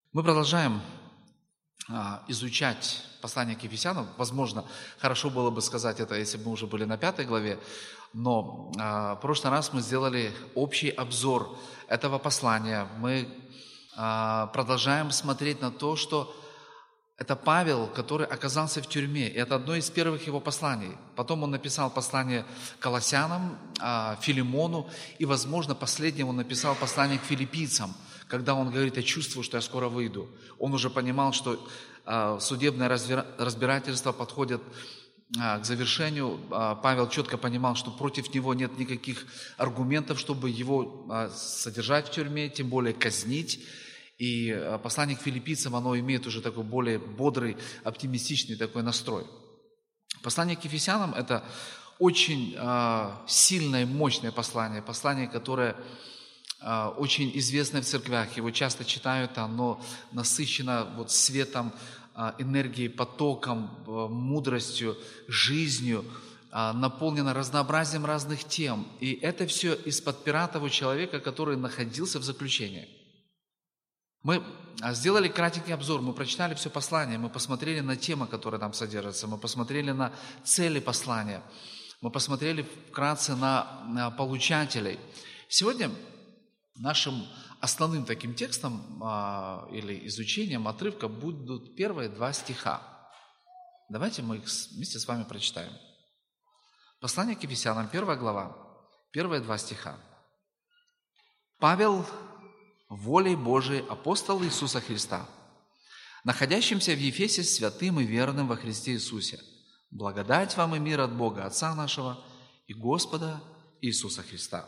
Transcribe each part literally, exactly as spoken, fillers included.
Мы продолжаем а, изучать послание к Ефесянам. Возможно, хорошо было бы сказать это, если бы мы уже были на пятой главе, но а, в прошлый раз мы сделали общий обзор этого послания. Мы а, продолжаем смотреть на то, что это Павел, который оказался в тюрьме. И это одно из первых его посланий. Потом он написал послание Колоссянам, а, Филимону, и, возможно, последним он написал послание к филиппийцам, когда он говорит: «Я чувствую, что я скоро выйду». Он уже понимал, что а, судебное разбирательство подходит а, к завершению. А, Павел четко понимал, что против него нет никаких аргументов, чтобы его а, содержать в тюрьме, тем более казнить. И послание к филиппийцам, оно имеет уже такой более бодрый, оптимистичный такой настрой. Послание к Ефесянам – это очень э, сильное, мощное послание, послание, которое э, очень известное в церквях, его часто читают, оно насыщено вот светом, э, энергией, потоком, э, мудростью, жизнью, э, наполнено разнообразием разных тем. И это все из-под пера того человека, который находился в заключении. Мы сделали кратенький обзор, мы прочитали все послание, мы посмотрели на темы, которые там содержатся, мы посмотрели на цели послания, мы посмотрели вкратце на, на получателей. Сегодня нашим основным таким текстом а, или изучением отрывка будут первые два стиха. Давайте мы их вместе с вами прочитаем. Послание к Ефесянам, первая глава, первые два стиха. Павел, волей Божией, апостол Иисуса Христа, находящимся в Ефесе святым и верным во Христе Иисусе, благодать вам и мир от Бога Отца нашего и Господа Иисуса Христа.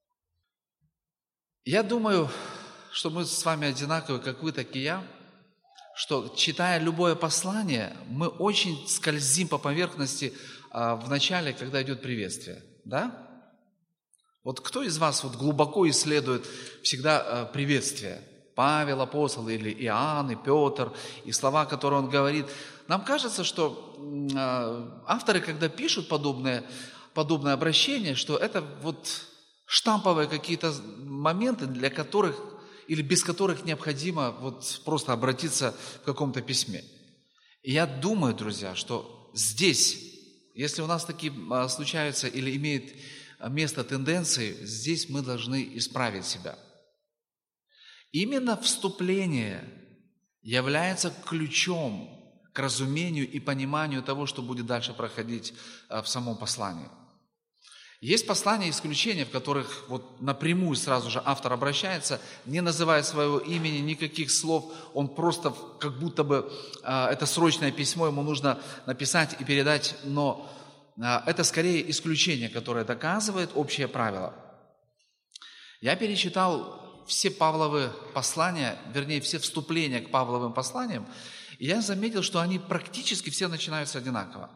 Я думаю, что мы с вами одинаковы, как вы, так и я, что, читая любое послание, мы очень скользим по поверхности а, в начале, когда идет приветствие, да? Вот кто из вас вот глубоко исследует всегда э, приветствие? Павел, апостол, или Иоанн, и Петр, и слова, которые он говорит. Нам кажется, что э, авторы, когда пишут подобное, подобное обращение, что это вот штамповые какие-то моменты, для которых или без которых необходимо вот просто обратиться в каком-то письме. И я думаю, друзья, что здесь, если у нас такие э, случаются или имеют место тенденции, здесь мы должны исправить себя. Именно вступление является ключом к разумению и пониманию того, что будет дальше проходить в самом послании. Есть послания исключения, в которых вот напрямую сразу же автор обращается, не называя своего имени, никаких слов, он просто как будто бы это срочное письмо, ему нужно написать и передать, но это скорее исключение, которое доказывает общее правило. Я перечитал все Павловы послания, вернее, все вступления к Павловым посланиям, и я заметил, что они практически все начинаются одинаково.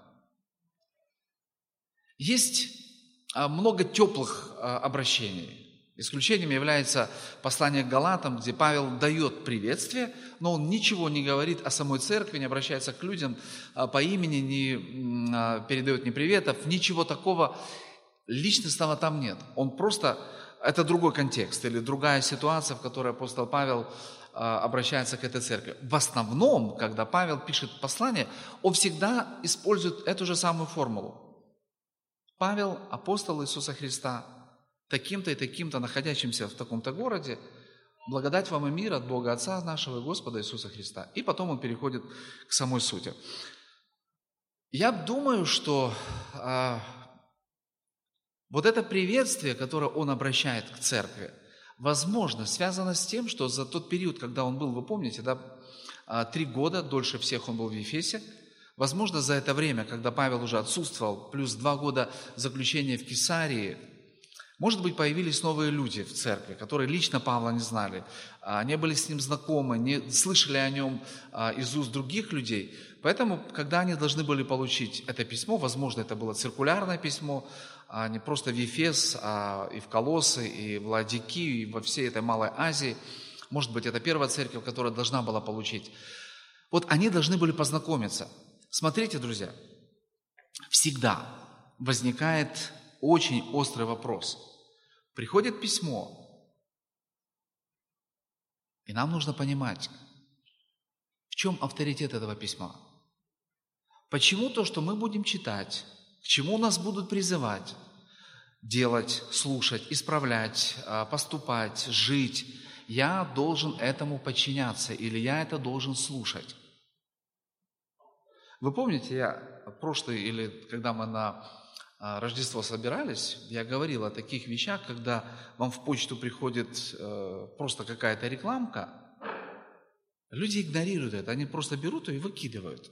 Есть много теплых обращений. Исключением является послание к Галатам, где Павел дает приветствие, но он ничего не говорит о самой церкви, не обращается к людям по имени, не передает ни приветов, ничего такого личностного там нет. Он просто, это другой контекст или другая ситуация, в которой апостол Павел обращается к этой церкви. В основном, когда Павел пишет послание, он всегда использует эту же самую формулу. Павел, апостол Иисуса Христа, таким-то и таким-то, находящимся в таком-то городе, благодать вам и мир от Бога Отца нашего и Господа Иисуса Христа. И потом он переходит к самой сути. Я думаю, что а, вот это приветствие, которое он обращает к церкви, возможно, связано с тем, что за тот период, когда он был, вы помните, да, три года, дольше всех он был в Ефесе, возможно, за это время, когда Павел уже отсутствовал, плюс два года заключения в Кесарии, может быть, появились новые люди в церкви, которые лично Павла не знали, не были с ним знакомы, не слышали о нем из уст других людей. Поэтому, когда они должны были получить это письмо, возможно, это было циркулярное письмо, а не просто в Ефес, а и в Колоссы, и в Лаодикию, и во всей этой Малой Азии, может быть, это первая церковь, которая должна была получить. Вот они должны были познакомиться. Смотрите, друзья, всегда возникает очень острый вопрос. Приходит письмо, и нам нужно понимать, чем авторитет этого письма? Почему то, что мы будем читать, к чему нас будут призывать, делать, слушать, исправлять, поступать, жить, я должен этому подчиняться или я это должен слушать? Вы помните, я прошлый, или когда мы на Рождество собирались, я говорил о таких вещах, когда вам в почту приходит э, просто какая-то рекламка, люди игнорируют это, они просто берут ее и выкидывают.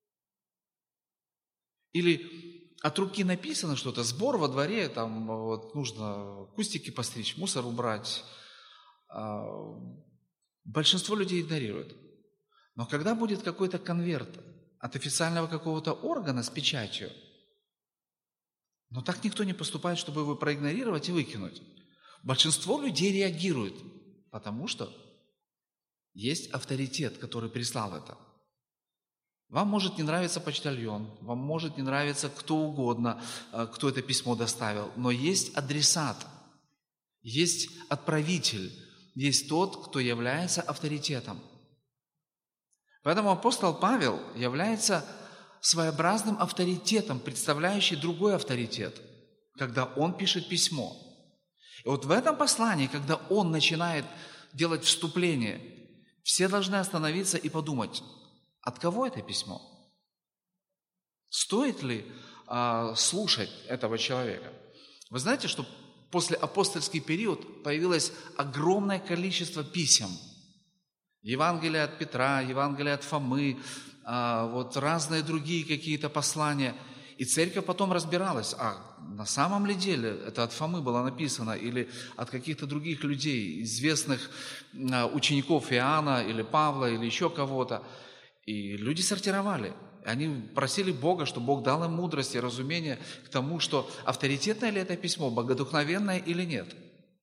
Или от руки написано что-то, сбор во дворе, там вот, нужно кустики постричь, мусор убрать. Э, большинство людей игнорирует. Но когда будет какой-то конверт от официального какого-то органа с печатью, но так никто не поступает, чтобы его проигнорировать и выкинуть. Большинство людей реагирует, потому что есть авторитет, который прислал это. Вам может не нравиться почтальон, вам может не нравиться кто угодно, кто это письмо доставил, но есть адресат, есть отправитель, есть тот, кто является авторитетом. Поэтому апостол Павел является своеобразным авторитетом, представляющий другой авторитет, когда он пишет письмо. И вот в этом послании, когда он начинает делать вступление, все должны остановиться и подумать, от кого это письмо? Стоит ли а, слушать этого человека? Вы знаете, что после апостольский период появилось огромное количество писем. Евангелие от Петра, Евангелие от Фомы, а, вот разные другие какие-то послания. И церковь потом разбиралась, а на самом ли деле это от Фомы было написано или от каких-то других людей, известных а, учеников Иоанна или Павла или еще кого-то. И люди сортировали. Они просили Бога, чтобы Бог дал им мудрость и разумение к тому, что авторитетное ли это письмо, богодухновенное или нет.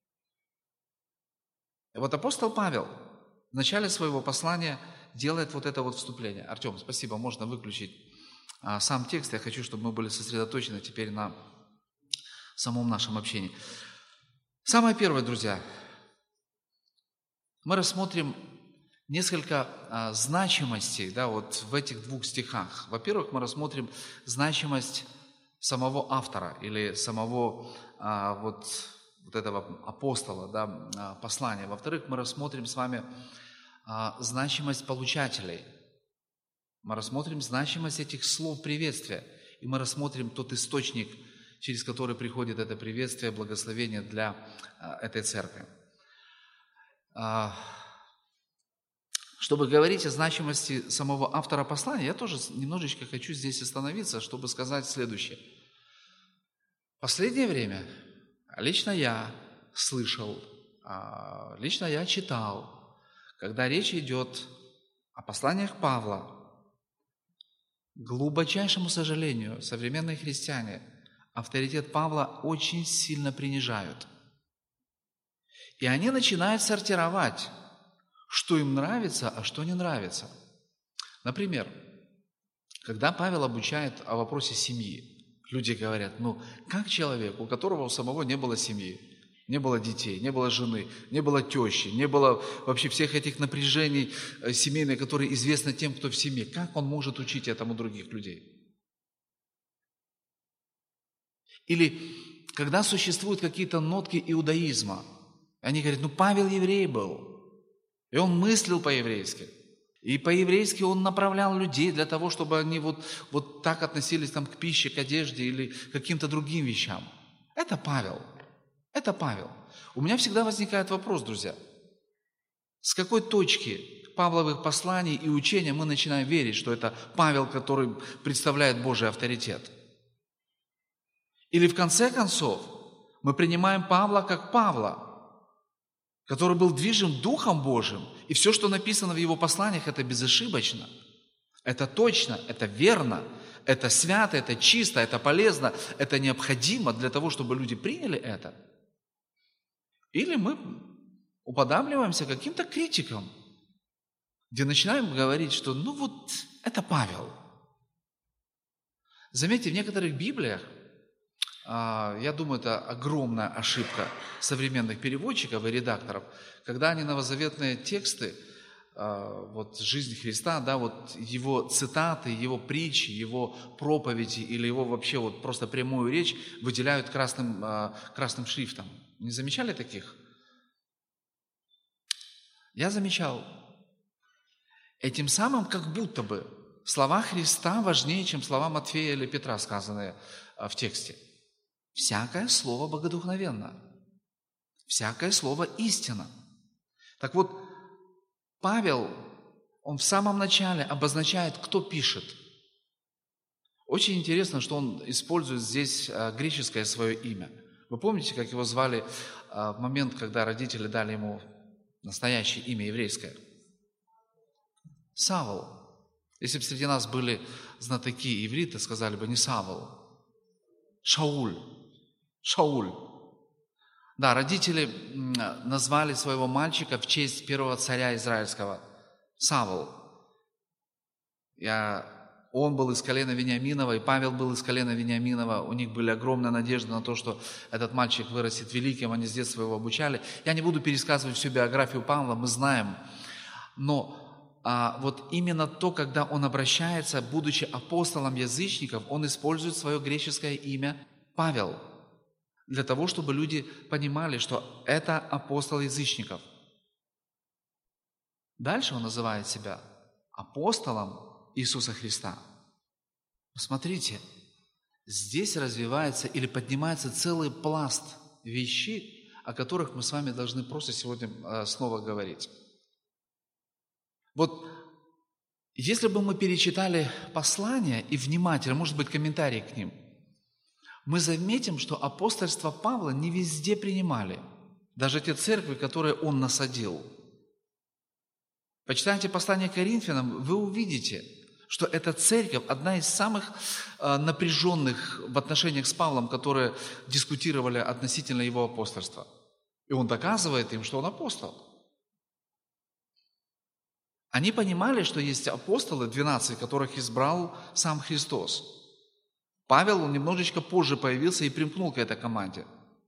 И вот апостол Павел в начале своего послания делает вот это вот вступление. Артем, спасибо, можно выключить а, сам текст. Я хочу, чтобы мы были сосредоточены теперь на самом нашем общении. Самое первое, друзья, мы рассмотрим несколько а, значимостей, да, вот в этих двух стихах. Во-первых, мы рассмотрим значимость самого автора или самого а, вот, вот этого апостола, да, а, послания. Во-вторых, мы рассмотрим с вами а, значимость получателей. Мы рассмотрим значимость этих слов приветствия. И мы рассмотрим тот источник, через который приходит это приветствие, благословение для а, этой церкви. А, Чтобы говорить о значимости самого автора послания, я тоже немножечко хочу здесь остановиться, чтобы сказать следующее. В последнее время лично я слышал, лично я читал, когда речь идет о посланиях Павла, к глубочайшему сожалению, современные христиане авторитет Павла очень сильно принижают. И они начинают сортировать, что им нравится, а что не нравится. Например, когда Павел обучает о вопросе семьи, люди говорят, ну, как человек, у которого у самого не было семьи, не было детей, не было жены, не было тещи, не было вообще всех этих напряжений семейных, которые известны тем, кто в семье, как он может учить этому других людей? Или когда существуют какие-то нотки иудаизма, они говорят, ну, Павел еврей был, и он мыслил по-еврейски. И по-еврейски он направлял людей для того, чтобы они вот, вот так относились там, к пище, к одежде или к каким-то другим вещам. Это Павел. Это Павел. У меня всегда возникает вопрос, друзья. С какой точки Павловых посланий и учения мы начинаем верить, что это Павел, который представляет Божий авторитет? Или в конце концов мы принимаем Павла как Павла, который был движим Духом Божьим, и все, что написано в его посланиях, это безошибочно, это точно, это верно, это свято, это чисто, это полезно, это необходимо для того, чтобы люди приняли это. Или мы уподабливаемся каким-то критикам, где начинаем говорить, что ну вот это Павел. Заметьте, в некоторых Библиях, я думаю, это огромная ошибка современных переводчиков и редакторов, когда они новозаветные тексты вот жизнь Христа, да, вот его цитаты, его притчи, его проповеди или его вообще вот просто прямую речь выделяют красным, красным шрифтом. Не замечали таких? Я замечал. Этим самым как будто бы слова Христа важнее, чем слова Матфея или Петра, сказанные в тексте. Всякое слово богодухновенно. Всякое слово истина. Так вот, Павел, он в самом начале обозначает, кто пишет. Очень интересно, что он использует здесь греческое свое имя. Вы помните, как его звали в момент, когда родители дали ему настоящее имя еврейское? Савл. Если бы среди нас были знатоки иврита, сказали бы не Савл, Шауль. Шауль. Да, родители назвали своего мальчика в честь первого царя израильского, Савл. Я, он был из колена Вениаминова, и Павел был из колена Вениаминова. У них были огромные надежды на то, что этот мальчик вырастет великим, они с детства его обучали. Я не буду пересказывать всю биографию Павла, мы знаем. Но а, вот именно то, когда он обращается, будучи апостолом язычников, он использует свое греческое имя Павел. Для того, чтобы люди понимали, что это апостол язычников. Дальше он называет себя апостолом Иисуса Христа. Смотрите, здесь развивается или поднимается целый пласт вещей, о которых мы с вами должны просто сегодня снова говорить. Вот если бы мы перечитали послания и внимательно, может быть, комментарии к ним, мы заметим, что апостольство Павла не везде принимали. Даже те церкви, которые он насадил. Почитайте послание к Коринфянам, вы увидите, что эта церковь одна из самых напряженных в отношениях с Павлом, которые дискутировали относительно его апостольства. И он доказывает им, что он апостол. Они понимали, что есть апостолы, двенадцать, которых избрал сам Христос. Павел, он немножечко позже появился и примкнул к этой команде.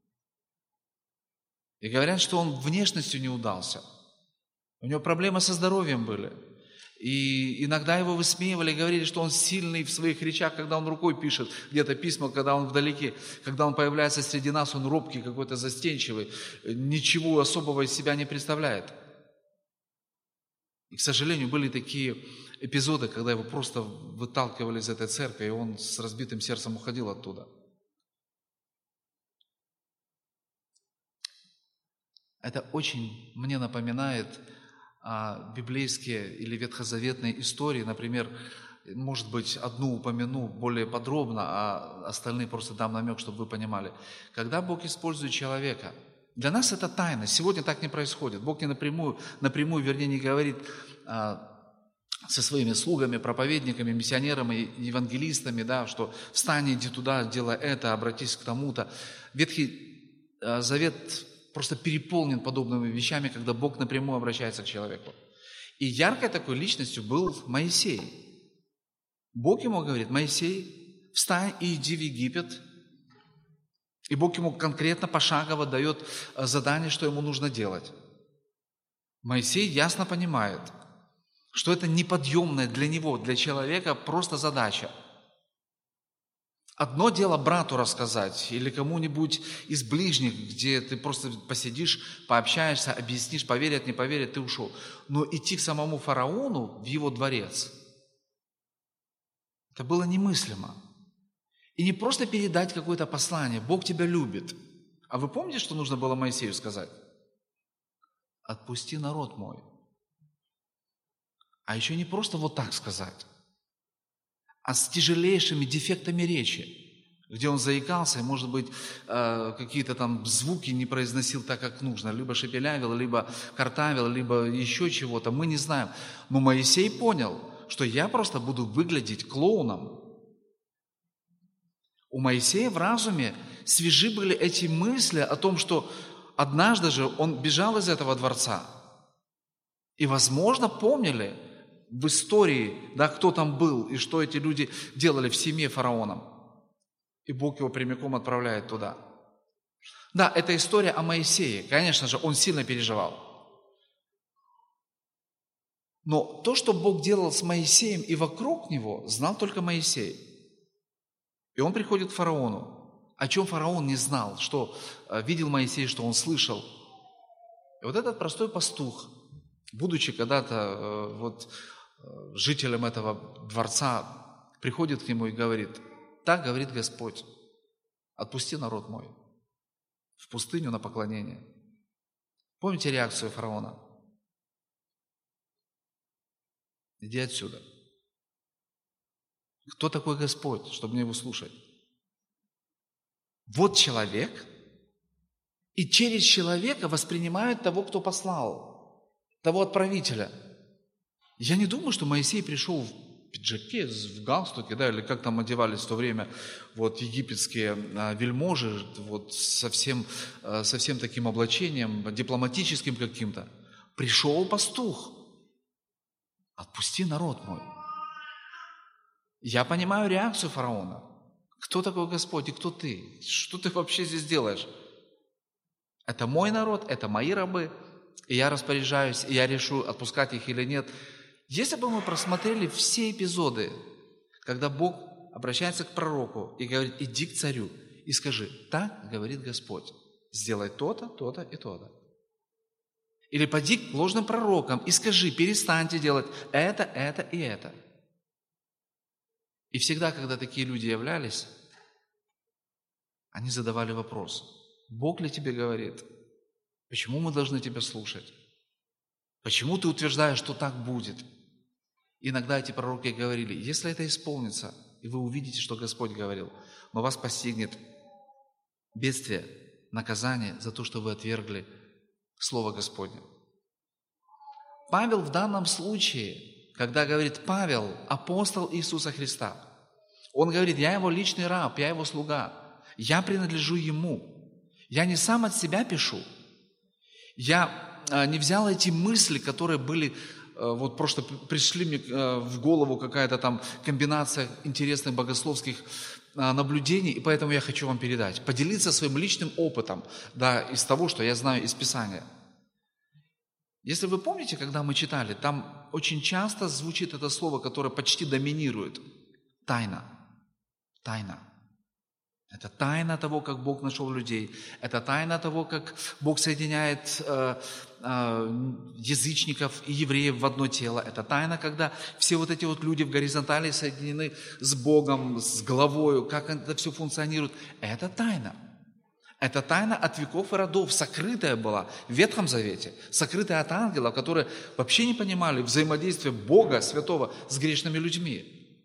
И говорят, что он внешностью не удался. У него проблемы со здоровьем были. И иногда его высмеивали и говорили, что он сильный в своих речах, когда он рукой пишет где-то письма, когда он вдалеке, когда он появляется среди нас, он робкий, какой-то застенчивый, ничего особого из себя не представляет. И, к сожалению, были такие эпизоды, когда его просто выталкивали из этой церкви, и он с разбитым сердцем уходил оттуда. Это очень мне напоминает а, библейские или ветхозаветные истории. Например, может быть, одну упомяну более подробно, а остальные просто дам намек, чтобы вы понимали. Когда Бог использует человека, для нас это тайна. Сегодня так не происходит. Бог не напрямую, напрямую, вернее, не говорит а, со своими слугами, проповедниками, миссионерами, евангелистами, да, что встань, иди туда, делай это, обратись к тому-то. Ветхий а, Завет просто переполнен подобными вещами, когда Бог напрямую обращается к человеку. И яркой такой личностью был Моисей. Бог ему говорит: Моисей, встань и иди в Египет. И Бог ему конкретно, пошагово дает задание, что ему нужно делать. Моисей ясно понимает, что это неподъемная для него, для человека просто задача. Одно дело брату рассказать или кому-нибудь из ближних, где ты просто посидишь, пообщаешься, объяснишь, поверят, не поверят, ты ушел. Но идти к самому фараону в его дворец, это было немыслимо. И не просто передать какое-то послание: Бог тебя любит. А вы помните, что нужно было Моисею сказать? Отпусти народ мой. А еще не просто вот так сказать, а с тяжелейшими дефектами речи, где он заикался, и, может быть, какие-то там звуки не произносил так, как нужно, либо шепелявил, либо картавил, либо еще чего-то, мы не знаем. Но Моисей понял, что я просто буду выглядеть клоуном. У Моисея в разуме свежи были эти мысли о том, что однажды же он бежал из этого дворца. И, возможно, помнили в истории, да, кто там был и что эти люди делали в семье фараона. И Бог его прямиком отправляет туда. Да, это история о Моисее. Конечно же, он сильно переживал. Но то, что Бог делал с Моисеем и вокруг него, знал только Моисей. И он приходит к фараону, о чем фараон не знал, что видел Моисей, что он слышал. И вот этот простой пастух, будучи когда-то вот жителем этого дворца, приходит к нему и говорит: так говорит Господь, отпусти народ мой в пустыню на поклонение. Помните реакцию фараона? Иди отсюда. Кто такой Господь, чтобы мне его слушать? Вот человек, и через человека воспринимают того, кто послал, того отправителя. Я не думаю, что Моисей пришел в пиджаке, в галстуке, да, или как там одевались в то время вот египетские а, вельможи, вот со всем, а, со всем таким облачением, дипломатическим каким-то. Пришел пастух. Отпусти народ мой. Я понимаю реакцию фараона. Кто такой Господь и кто ты? Что ты вообще здесь делаешь? Это мой народ, это мои рабы, и я распоряжаюсь, и я решу, отпускать их или нет. Если бы мы просмотрели все эпизоды, когда Бог обращается к пророку и говорит: иди к царю и скажи: так говорит Господь, сделай то-то, то-то и то-то. Или поди к ложным пророкам и скажи: перестаньте делать это, это и это. И всегда, когда такие люди являлись, они задавали вопрос: Бог ли тебе говорит? Почему мы должны тебя слушать? Почему ты утверждаешь, что так будет? Иногда эти пророки говорили: если это исполнится, и вы увидите, что Господь говорил, но вас постигнет бедствие, наказание за то, что вы отвергли Слово Господне. Павел в данном случае, когда говорит Павел, апостол Иисуса Христа, он говорит: я его личный раб, я его слуга, я принадлежу ему. Я не сам от себя пишу. Я не взял эти мысли, которые были, вот просто пришли мне в голову какая-то там комбинация интересных богословских наблюдений, и поэтому я хочу вам передать, поделиться своим личным опытом, да, из того, что я знаю из Писания. Если вы помните, когда мы читали, там очень часто звучит это слово, которое почти доминирует. Тайна. Тайна. Это тайна того, как Бог нашел людей. Это тайна того, как Бог соединяет э, э, язычников и евреев в одно тело. Это тайна, когда все вот эти вот люди в горизонтали соединены с Богом, с главою, как это все функционирует. Это тайна. Это тайна от веков и родов, сокрытая была в Ветхом Завете, сокрытая от ангелов, которые вообще не понимали взаимодействие Бога Святого с грешными людьми.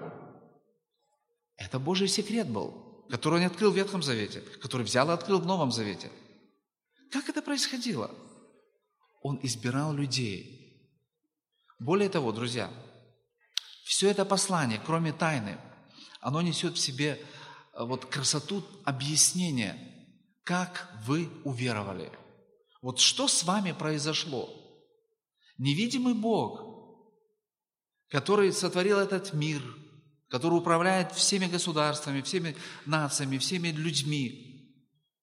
Это Божий секрет был, который он не открыл в Ветхом Завете, который взял и открыл в Новом Завете. Как это происходило? Он избирал людей. Более того, друзья, все это послание, кроме тайны, оно несет в себе вот красоту объяснения, как вы уверовали. Вот что с вами произошло? Невидимый Бог, который сотворил этот мир, который управляет всеми государствами, всеми нациями, всеми людьми.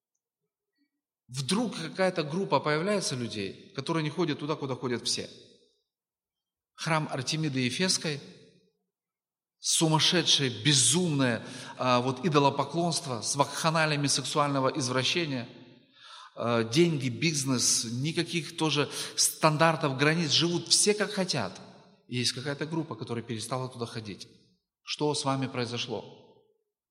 Вдруг какая-то группа появляется людей, которые не ходят туда, куда ходят все. Храм Артемиды Ефесской, сумасшедшее, безумное а, вот идолопоклонство с вакханалиями сексуального извращения, а, деньги, бизнес, никаких тоже стандартов, границ, живут все как хотят. И есть какая-то группа, которая перестала туда ходить. Что с вами произошло?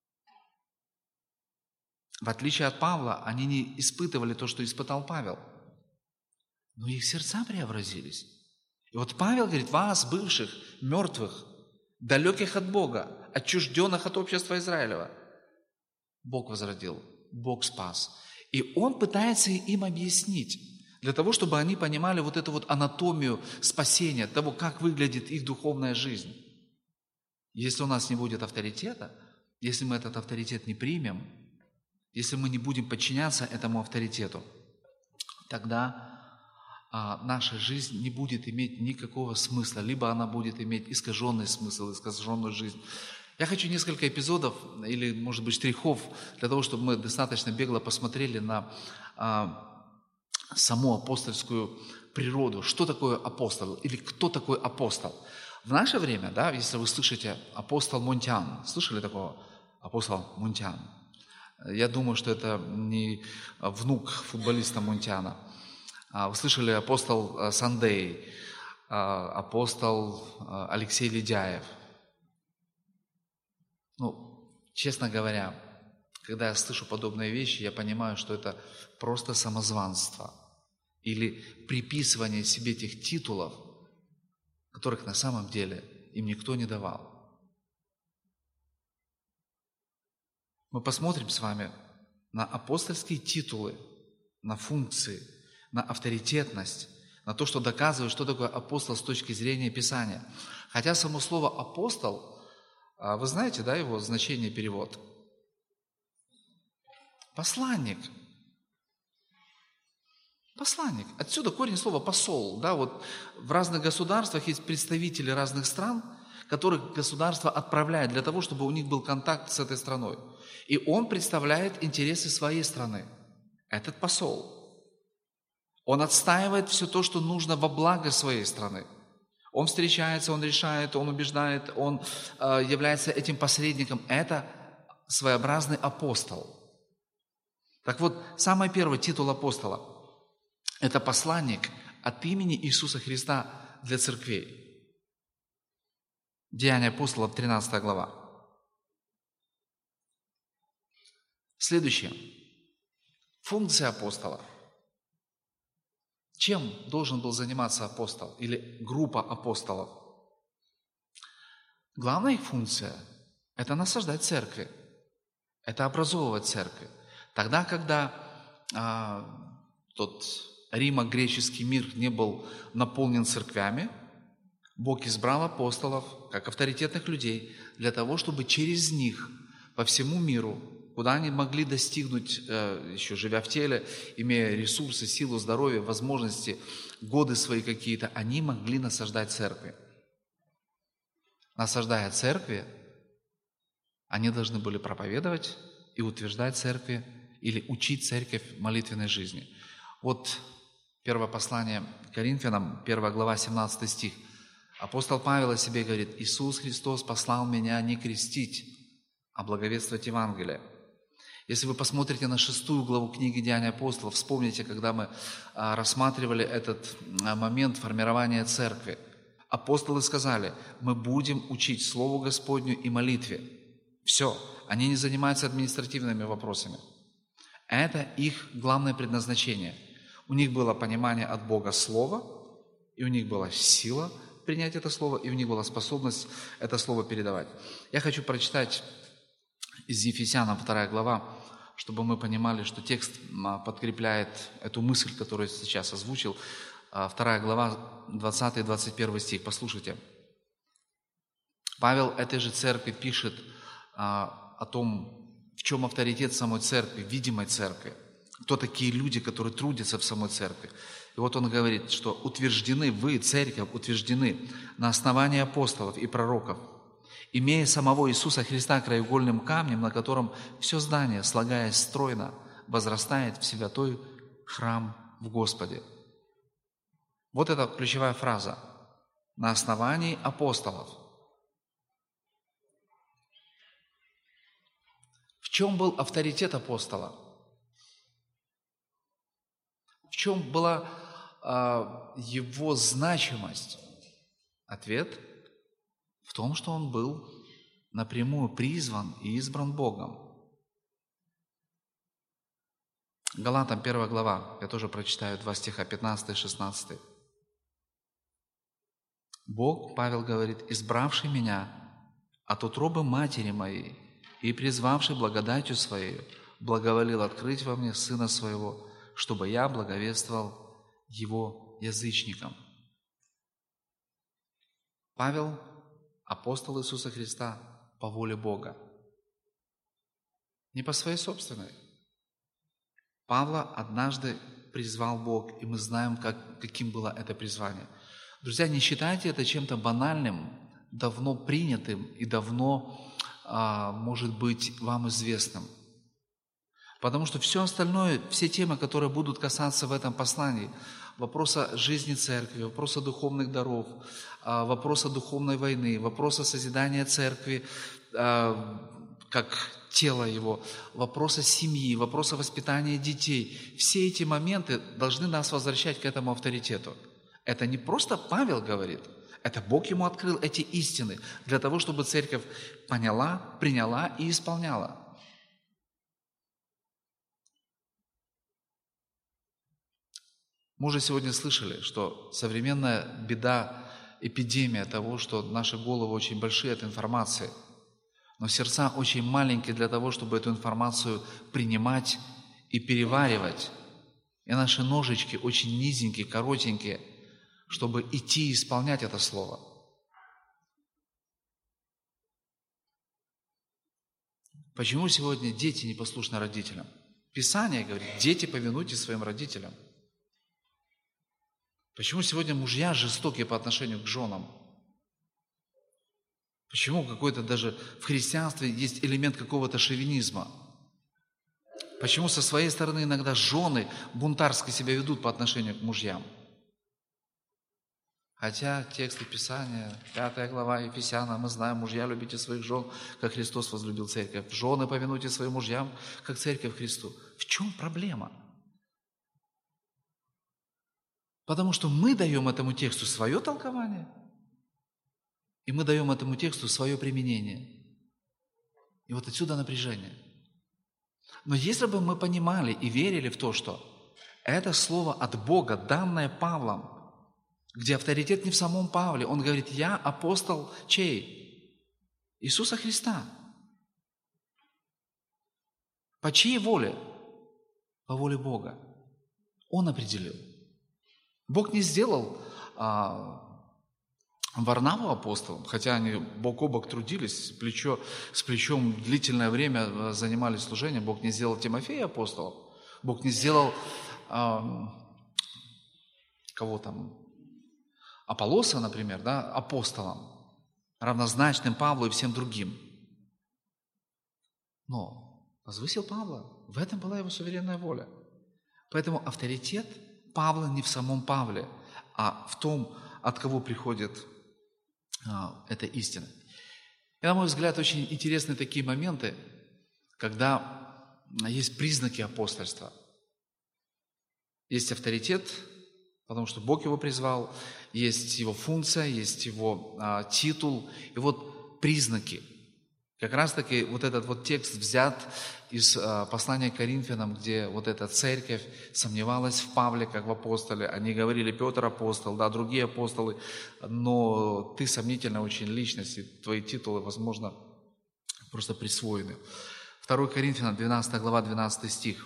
В отличие от Павла, они не испытывали то, что испытал Павел. Но их сердца преобразились. И вот Павел говорит: вас, бывших, мертвых, далеких от Бога, отчужденных от общества Израилева, Бог возродил, Бог спас. И он пытается им объяснить, для того, чтобы они понимали вот эту вот анатомию спасения, того, как выглядит их духовная жизнь. Если у нас не будет авторитета, если мы этот авторитет не примем, если мы не будем подчиняться этому авторитету, тогда а, наша жизнь не будет иметь никакого смысла, либо она будет иметь искаженный смысл, искаженную жизнь. Я хочу несколько эпизодов или, может быть, штрихов для того, чтобы мы достаточно бегло посмотрели на а, саму апостольскую природу, что такое апостол или кто такой апостол. В наше время, да, если вы слышите апостол Мунтян, слышали такого апостола Мунтян? Я думаю, что это не внук футболиста Мунтяна. Вы слышали апостол Сандей, апостол Алексей Ледяев. Ну, честно говоря, когда я слышу подобные вещи, я понимаю, что это просто самозванство или приписывание себе тех титулов, которых на самом деле им никто не давал. Мы посмотрим с вами на апостольские титулы, на функции, на авторитетность, на то, что доказывает, что такое апостол с точки зрения Писания. Хотя само слово «апостол», вы знаете, да, его значение, перевод? Посланник. Посланник. Отсюда корень слова «посол». Да, вот в разных государствах есть представители разных стран, которых государство отправляет для того, чтобы у них был контакт с этой страной. И он представляет интересы своей страны. Этот посол. Он отстаивает все то, что нужно во благо своей страны. Он встречается, он решает, он убеждает, он э, является этим посредником. Это своеобразный апостол. Так вот, самый первый титул апостола – это посланник от имени Иисуса Христа для церквей. Деяния апостолов, тринадцатая глава. Следующее. Функция апостола. Чем должен был заниматься апостол или группа апостолов? Главная их функция – это насаждать церкви, это образовывать церкви. Тогда, когда а, тот римо-греческий мир не был наполнен церквями, Бог избрал апостолов как авторитетных людей для того, чтобы через них по всему миру, куда они могли достигнуть, еще живя в теле, имея ресурсы, силу, здоровье, возможности, годы свои какие-то, они могли насаждать церкви. Насаждая церкви, они должны были проповедовать и утверждать церкви или учить церковь молитвенной жизни. Вот первое послание Коринфянам, первая глава, семнадцатый стих. Апостол Павел о себе говорит: «Иисус Христос послал меня не крестить, а благовествовать Евангелие». Если вы посмотрите на шестую главу книги «Деяния апостолов», вспомните, когда мы рассматривали этот момент формирования церкви. Апостолы сказали: мы будем учить Слову Господню и молитве. Все, они не занимаются административными вопросами. Это их главное предназначение. У них было понимание от Бога Слова, и у них была сила принять это Слово, и у них была способность это Слово передавать. Я хочу прочитать из Ефесянам вторая глава, чтобы мы понимали, что текст подкрепляет эту мысль, которую я сейчас озвучил. Вторая глава, двадцатый двадцать первый стих. Послушайте. Павел этой же церкви пишет о том, в чем авторитет самой церкви, видимой церкви. Кто такие люди, которые трудятся в самой церкви. И вот он говорит, что утверждены вы, церковь, утверждены на основании апостолов и пророков, имея самого Иисуса Христа краеугольным камнем, на котором все здание, слагаясь стройно, возрастает в святой храм в Господе. Вот эта ключевая фраза. На основании апостолов. В чем был авторитет апостола? В чем была а, его значимость? Ответ в том, что он был напрямую призван и избран Богом. Галатам первая глава, я тоже прочитаю два стиха, пятнадцатый и шестнадцатый. Бог, Павел говорит, избравший меня от утробы матери моей и призвавший благодатью Своею, благоволил открыть во мне Сына Своего, чтобы я благовествовал Его язычникам. Павел – апостол Иисуса Христа по воле Бога. Не по своей собственной. Павла однажды призвал Бог, и мы знаем, как, каким было это призвание. Друзья, не считайте это чем-то банальным, давно принятым и давно, а, может быть, вам известным. Потому что все остальное, все темы, которые будут касаться в этом послании, вопроса жизни церкви, вопроса духовных даров, вопроса духовной войны, вопроса созидания церкви как тела его, вопроса семьи, вопроса воспитания детей. Все эти моменты должны нас возвращать к этому авторитету. Это не просто Павел говорит, это Бог ему открыл эти истины для того, чтобы церковь поняла, приняла и исполняла. Мы уже сегодня слышали, что современная беда, эпидемия того, что наши головы очень большие от информации, но сердца очень маленькие для того, чтобы эту информацию принимать и переваривать. И наши ножички очень низенькие, коротенькие, чтобы идти и исполнять это слово. Почему сегодня дети непослушны родителям? Писание говорит, дети, повинуйтесь своим родителям. Почему сегодня мужья жестокие по отношению к женам? Почему какой-то даже в христианстве есть элемент какого-то шовинизма? Почему со своей стороны иногда жены бунтарски себя ведут по отношению к мужьям? Хотя тексты Писания, пятая глава Ефесяна, мы знаем, мужья, любите своих жен, как Христос возлюбил церковь. Жены, повинуйтесь своим мужьям, как церковь Христу. В чем проблема? Потому что мы даем этому тексту свое толкование, и мы даем этому тексту свое применение. И вот отсюда напряжение. Но если бы мы понимали и верили в то, что это слово от Бога, данное Павлом, где авторитет не в самом Павле, он говорит, я апостол чей? Иисуса Христа. По чьей воле? По воле Бога. Он определил. Бог не сделал а, Варнаву апостолом, хотя они бок о бок трудились, плечо, с плечом длительное время занимались служением. Бог не сделал Тимофея апостолом. Бог не сделал а, кого там, Аполлоса, например, да, апостолом, равнозначным Павлу и всем другим. Но возвысил Павла. В этом была его суверенная воля. Поэтому авторитет Павла не в самом Павле, а в том, от кого приходит а, эта истина. И, на мой взгляд, очень интересны такие моменты, когда есть признаки апостольства. Есть авторитет, потому что Бог его призвал, есть его функция, есть его а, титул, и вот признаки. Как раз-таки вот этот вот текст взят из а, послания к Коринфянам, где вот эта церковь сомневалась в Павле, как в апостоле. Они говорили, Петр апостол, да, другие апостолы, но ты сомнительная очень личность, и твои титулы, возможно, просто присвоены. второе Коринфянам, двенадцатая глава, двенадцатый стих.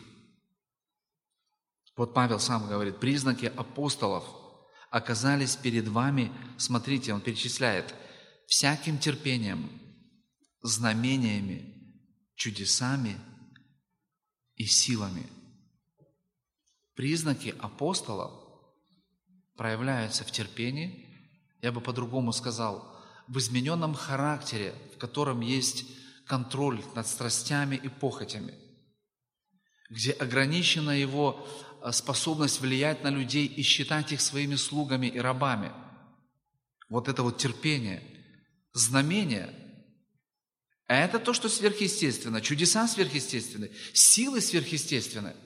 Вот Павел сам говорит, признаки апостолов оказались перед вами, смотрите, он перечисляет, всяким терпением, знамениями, чудесами и силами. Признаки апостолов проявляются в терпении, я бы по-другому сказал, в измененном характере, в котором есть контроль над страстями и похотями, где ограничена его способность влиять на людей и считать их своими слугами и рабами. Вот это вот терпение, знамение – это то, что сверхъестественно, чудеса сверхъестественны, силы сверхъестественны.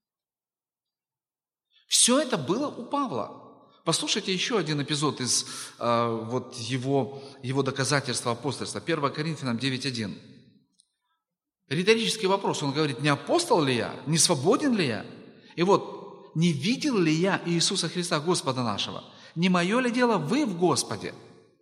Все это было у Павла. Послушайте еще один эпизод из э, вот его, его доказательства апостольства. первое Коринфянам девять один. Риторический вопрос. Он говорит, не апостол ли я? Не свободен ли я? И вот, не видел ли я Иисуса Христа, Господа нашего? Не мое ли дело вы в Господе?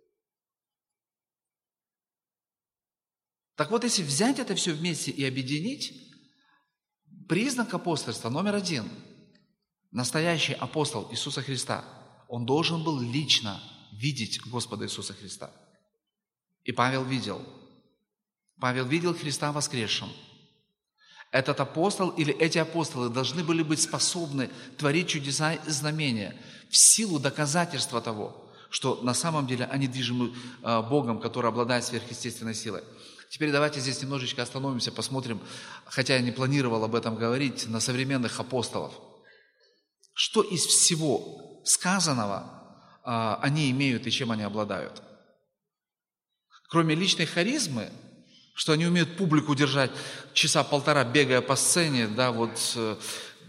Так вот, если взять это все вместе и объединить, признак апостольства номер один. Настоящий апостол Иисуса Христа, он должен был лично видеть Господа Иисуса Христа. И Павел видел. Павел видел Христа воскресшим. Этот апостол или эти апостолы должны были быть способны творить чудеса и знамения в силу доказательства того, что на самом деле они движимы Богом, который обладает сверхъестественной силой. Теперь давайте здесь немножечко остановимся, посмотрим, хотя я не планировал об этом говорить, на современных апостолов. Что из всего сказанного а, они имеют и чем они обладают? Кроме личной харизмы, что они умеют публику держать часа полтора, бегая по сцене, да, вот, э,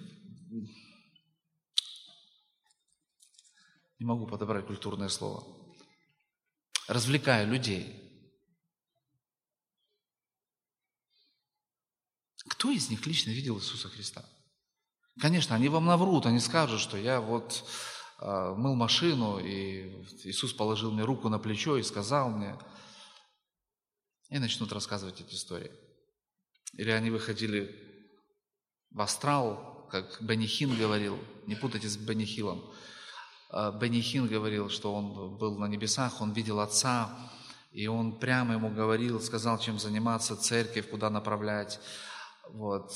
не могу подобрать культурное слово, развлекая людей. Кто из них лично видел Иисуса Христа? Конечно, они вам наврут, они скажут, что я вот э, мыл машину, и Иисус положил мне руку на плечо и сказал мне, и начнут рассказывать эти истории. Или они выходили в астрал, как Бенни Хинн говорил, не путайте с Бенни Хиллом. Бенни Хинн говорил, что он был на небесах, он видел Отца, и он прямо ему говорил, сказал, чем заниматься, церковь, куда направлять. Вот.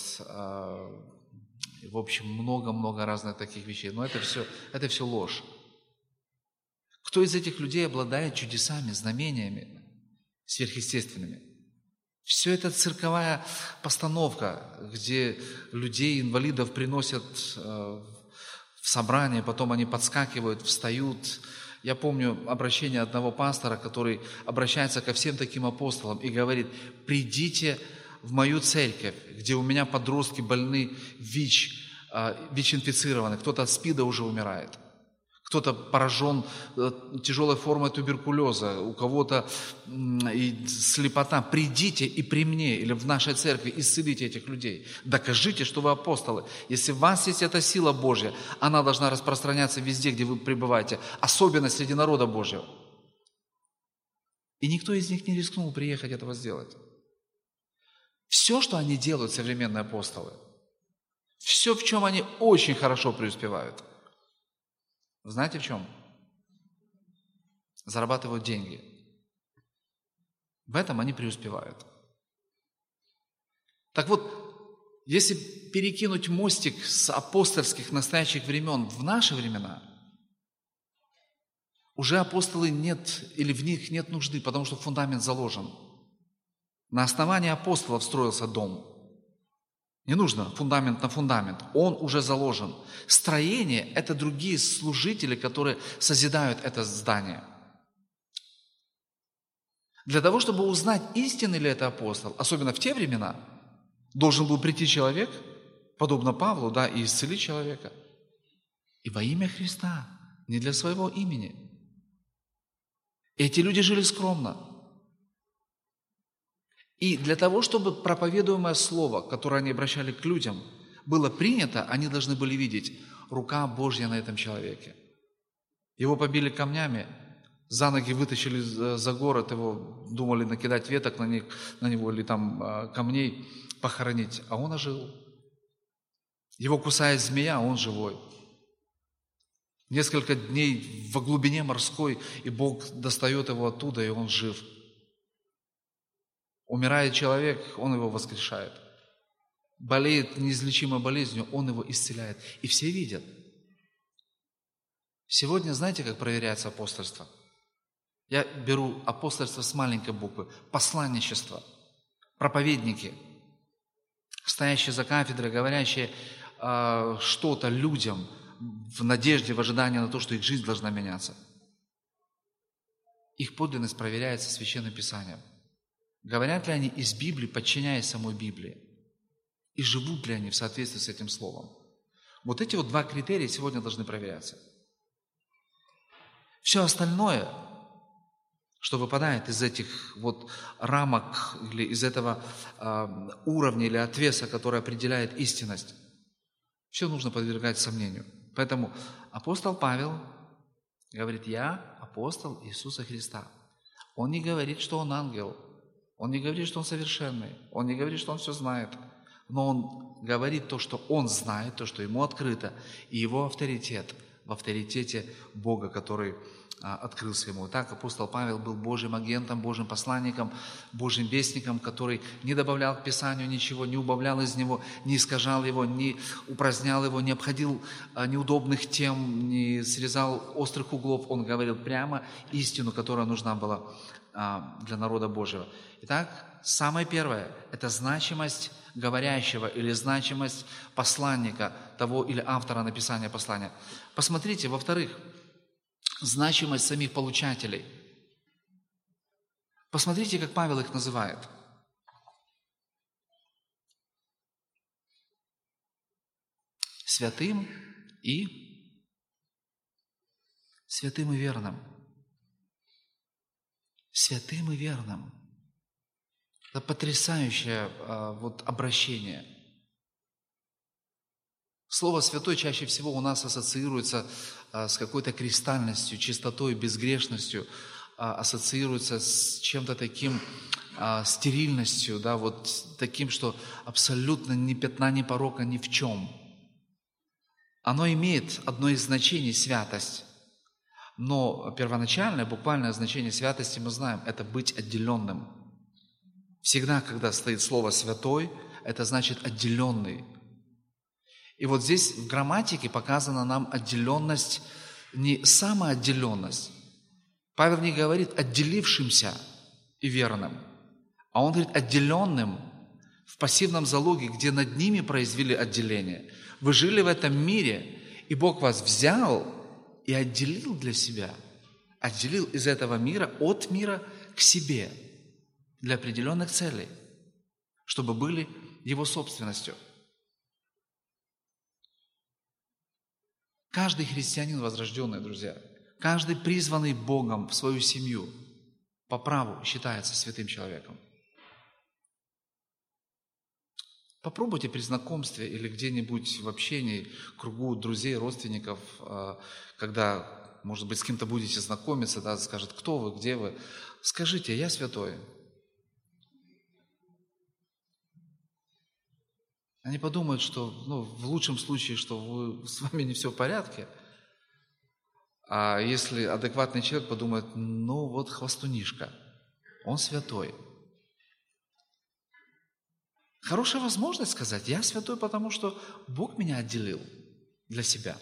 В общем, много-много разных таких вещей. Но это все, это все ложь. Кто из этих людей обладает чудесами, знамениями сверхъестественными? Все это цирковая постановка, где людей, инвалидов приносят в собрание, потом они подскакивают, встают. Я помню обращение одного пастора, который обращается ко всем таким апостолам и говорит: придите в мою церковь, где у меня подростки больны ВИЧ, ВИЧ-инфицированы, кто-то от СПИДа уже умирает, кто-то поражен тяжелой формой туберкулеза, у кого-то и слепота. Придите и при мне или в нашей церкви исцелите этих людей. Докажите, что вы апостолы. Если в вас есть эта сила Божья, она должна распространяться везде, где вы пребываете, особенно среди народа Божьего. И никто из них не рискнул приехать этого сделать. Все, что они делают, современные апостолы, все, в чем они очень хорошо преуспевают, знаете в чем? Зарабатывают деньги. В этом они преуспевают. Так вот, если перекинуть мостик с апостольских настоящих времен в наши времена, уже апостолы нет, или в них нет нужды, потому что фундамент заложен. На основании апостолов строился дом. Не нужно фундамент на фундамент, он уже заложен. Строение – это другие служители, которые созидают это здание. Для того, чтобы узнать, истинный ли это апостол, особенно в те времена, должен был прийти человек, подобно Павлу, да, и исцелить человека. И во имя Христа, не для своего имени. И эти люди жили скромно. И для того, чтобы проповедуемое слово, которое они обращали к людям, было принято, они должны были видеть рука Божья на этом человеке. Его побили камнями, за ноги вытащили за город, его думали накидать веток на, них, на него или там камней похоронить, а он ожил. Его кусает змея, а он живой. Несколько дней во глубине морской, и Бог достает его оттуда, и он жив. Умирает человек, он его воскрешает. Болеет неизлечимой болезнью, он его исцеляет. И все видят. Сегодня знаете, как проверяется апостольство? Я беру апостольство с маленькой буквы. Посланничество. Проповедники, стоящие за кафедрой, говорящие э, что-то людям в надежде, в ожидании на то, что их жизнь должна меняться. Их подлинность проверяется Священным Писанием. Говорят ли они из Библии, подчиняясь самой Библии? И живут ли они в соответствии с этим словом? Вот эти вот два критерия сегодня должны проверяться. Все остальное, что выпадает из этих вот рамок или из этого э, уровня или отвеса, который определяет истинность, все нужно подвергать сомнению. Поэтому апостол Павел говорит: я апостол Иисуса Христа. Он не говорит, что он ангел. Он не говорит, что он совершенный, он не говорит, что он все знает, но он говорит то, что он знает, то, что ему открыто, и его авторитет в авторитете Бога, который открылся ему. Так апостол Павел был Божьим агентом, Божьим посланником, Божьим вестником, который не добавлял к Писанию ничего, не убавлял из него, не искажал его, не упразднял его, не обходил неудобных тем, не срезал острых углов. Он говорил прямо истину, которая нужна была для народа Божьего. Итак, самое первое – это значимость говорящего или значимость посланника того или автора написания послания. Посмотрите, во-вторых, значимость самих получателей. Посмотрите, как Павел их называет. Святым и святым и верным. Святым и верным. Это потрясающее а, вот, обращение. Слово «святой» чаще всего у нас ассоциируется а, с какой-то кристальностью, чистотой, безгрешностью, а, ассоциируется с чем-то таким, а, стерильностью, да, вот таким, что абсолютно ни пятна, ни порока ни в чем. Оно имеет одно из значений – святость. Но первоначальное, буквальное значение святости мы знаем – это быть отделенным. Всегда, когда стоит слово «святой», это значит «отделенный». И вот здесь в грамматике показана нам отделенность, не самоотделенность. Павел не говорит «отделившимся и верным», а он говорит «отделенным» в пассивном залоге, где над ними произвели отделение. Вы жили в этом мире, и Бог вас взял и отделил для себя, отделил из этого мира, от мира к себе, для определенных целей, чтобы были Его собственностью. Каждый христианин возрожденный, друзья, каждый призванный Богом в свою семью по праву считается святым человеком. Попробуйте при знакомстве или где-нибудь в общении, кругу друзей, родственников, когда, может быть, с кем-то будете знакомиться, да, скажет, кто вы, где вы, скажите, я святой. Они подумают, что, ну, в лучшем случае, что вы, с вами не все в порядке, а если адекватный человек подумает, ну вот хвастунишка, он святой. Хорошая возможность сказать, я святой, потому что Бог меня отделил для себя.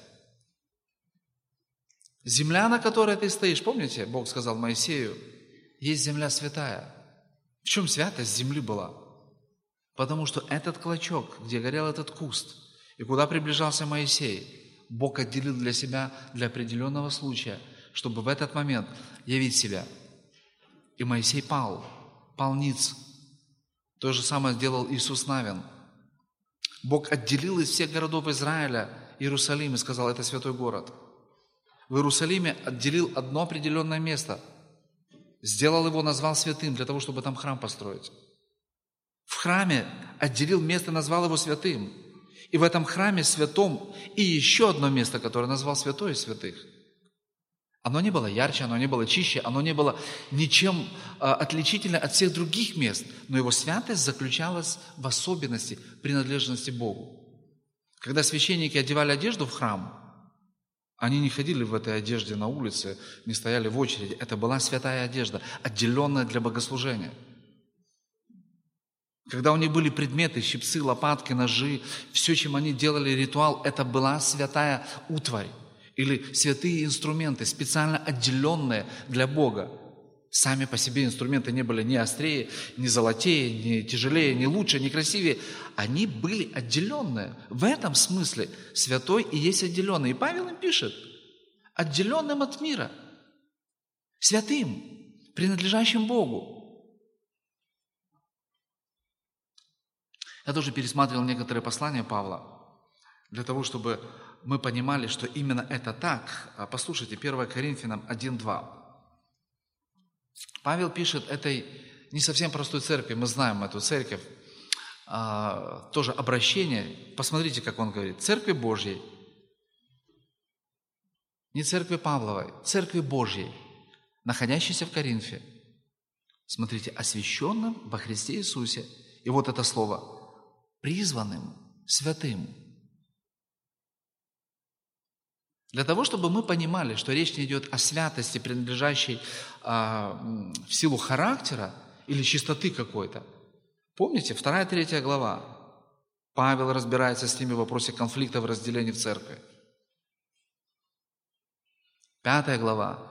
Земля, на которой ты стоишь, помните, Бог сказал Моисею, есть земля святая. В чем святость земли была? Потому что этот клочок, где горел этот куст, и куда приближался Моисей, Бог отделил для себя, для определенного случая, чтобы в этот момент явить себя. И Моисей пал, пал ниц. То же самое сделал Иисус Навин. Бог отделил из всех городов Израиля Иерусалим и сказал, это святой город. В Иерусалиме отделил одно определенное место, сделал его, назвал святым, для того, чтобы там храм построить. В храме отделил место, назвал его святым. И в этом храме святом и еще одно место, которое назвал святое из святых. Оно не было ярче, оно не было чище, оно не было ничем а, отличительно от всех других мест. Но его святость заключалась в особенности принадлежности Богу. Когда священники одевали одежду в храм, они не ходили в этой одежде на улице, не стояли в очереди. Это была святая одежда, отделенная для богослужения. Когда у них были предметы, щипцы, лопатки, ножи, все, чем они делали ритуал, это была святая утварь или святые инструменты, специально отделенные для Бога. Сами по себе инструменты не были ни острее, ни золотее, ни тяжелее, ни лучше, ни красивее. Они были отделенные. В этом смысле святой и есть отделенный. И Павел им пишет, отделенным от мира, святым, принадлежащим Богу. Я тоже пересматривал некоторые послания Павла, для того, чтобы мы понимали, что именно это так. Послушайте, первое Коринфянам один два. Павел пишет этой не совсем простой церкви, мы знаем эту церковь, а, тоже обращение. Посмотрите, как он говорит. Церкви Божьей, не церкви Павловой, церкви Божьей, находящейся в Коринфе. Смотрите, освященным во Христе Иисусе. И вот это слово. Призванным, святым. Для того, чтобы мы понимали, что речь не идет о святости, принадлежащей а, в силу характера или чистоты какой-то. Помните, вторая, третья глава. Павел разбирается с ними в вопросе конфликта в разделении в церкви. Пятая глава.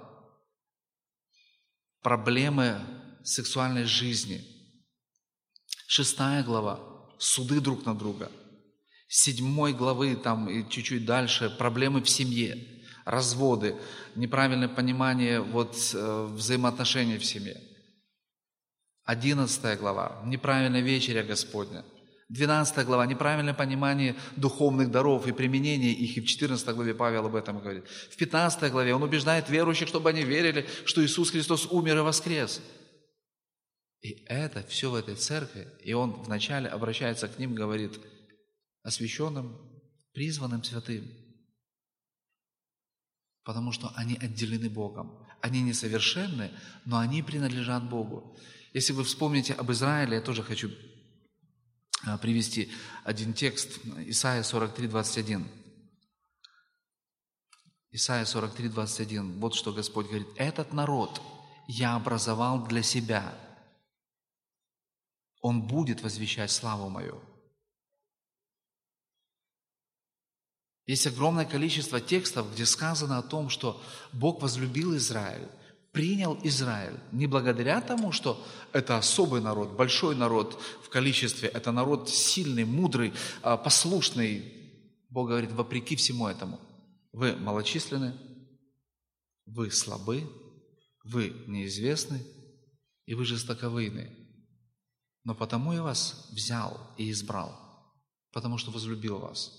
Проблемы сексуальной жизни. Шестая глава. Суды друг на друга. Седьмой главы, там и чуть-чуть дальше, проблемы в семье, разводы, неправильное понимание вот, э, взаимоотношений в семье. Одиннадцатая глава, неправильная вечеря Господня. Двенадцатая глава, неправильное понимание духовных даров и применение их, и в четырнадцатой главе Павел об этом говорит. В пятнадцатой главе он убеждает верующих, чтобы они верили, что Иисус Христос умер и воскрес. И это все в этой церкви, и он вначале обращается к ним, говорит: освященным, призванным святым. Потому что они отделены Богом. Они несовершенны, но они принадлежат Богу. Если вы вспомните об Израиле, я тоже хочу привести один текст. Исайя сорок три, двадцать один. Исайя сорок три, двадцать один. Вот что Господь говорит: «Этот народ я образовал для себя. Он будет возвещать славу мою». Есть огромное количество текстов, где сказано о том, что Бог возлюбил Израиль, принял Израиль не благодаря тому, что это особый народ, большой народ в количестве, это народ сильный, мудрый, послушный. Бог говорит: вопреки всему этому, вы малочисленны, вы слабы, вы неизвестны, и вы жестоковыйны. Но потому я вас взял и избрал, потому что возлюбил вас.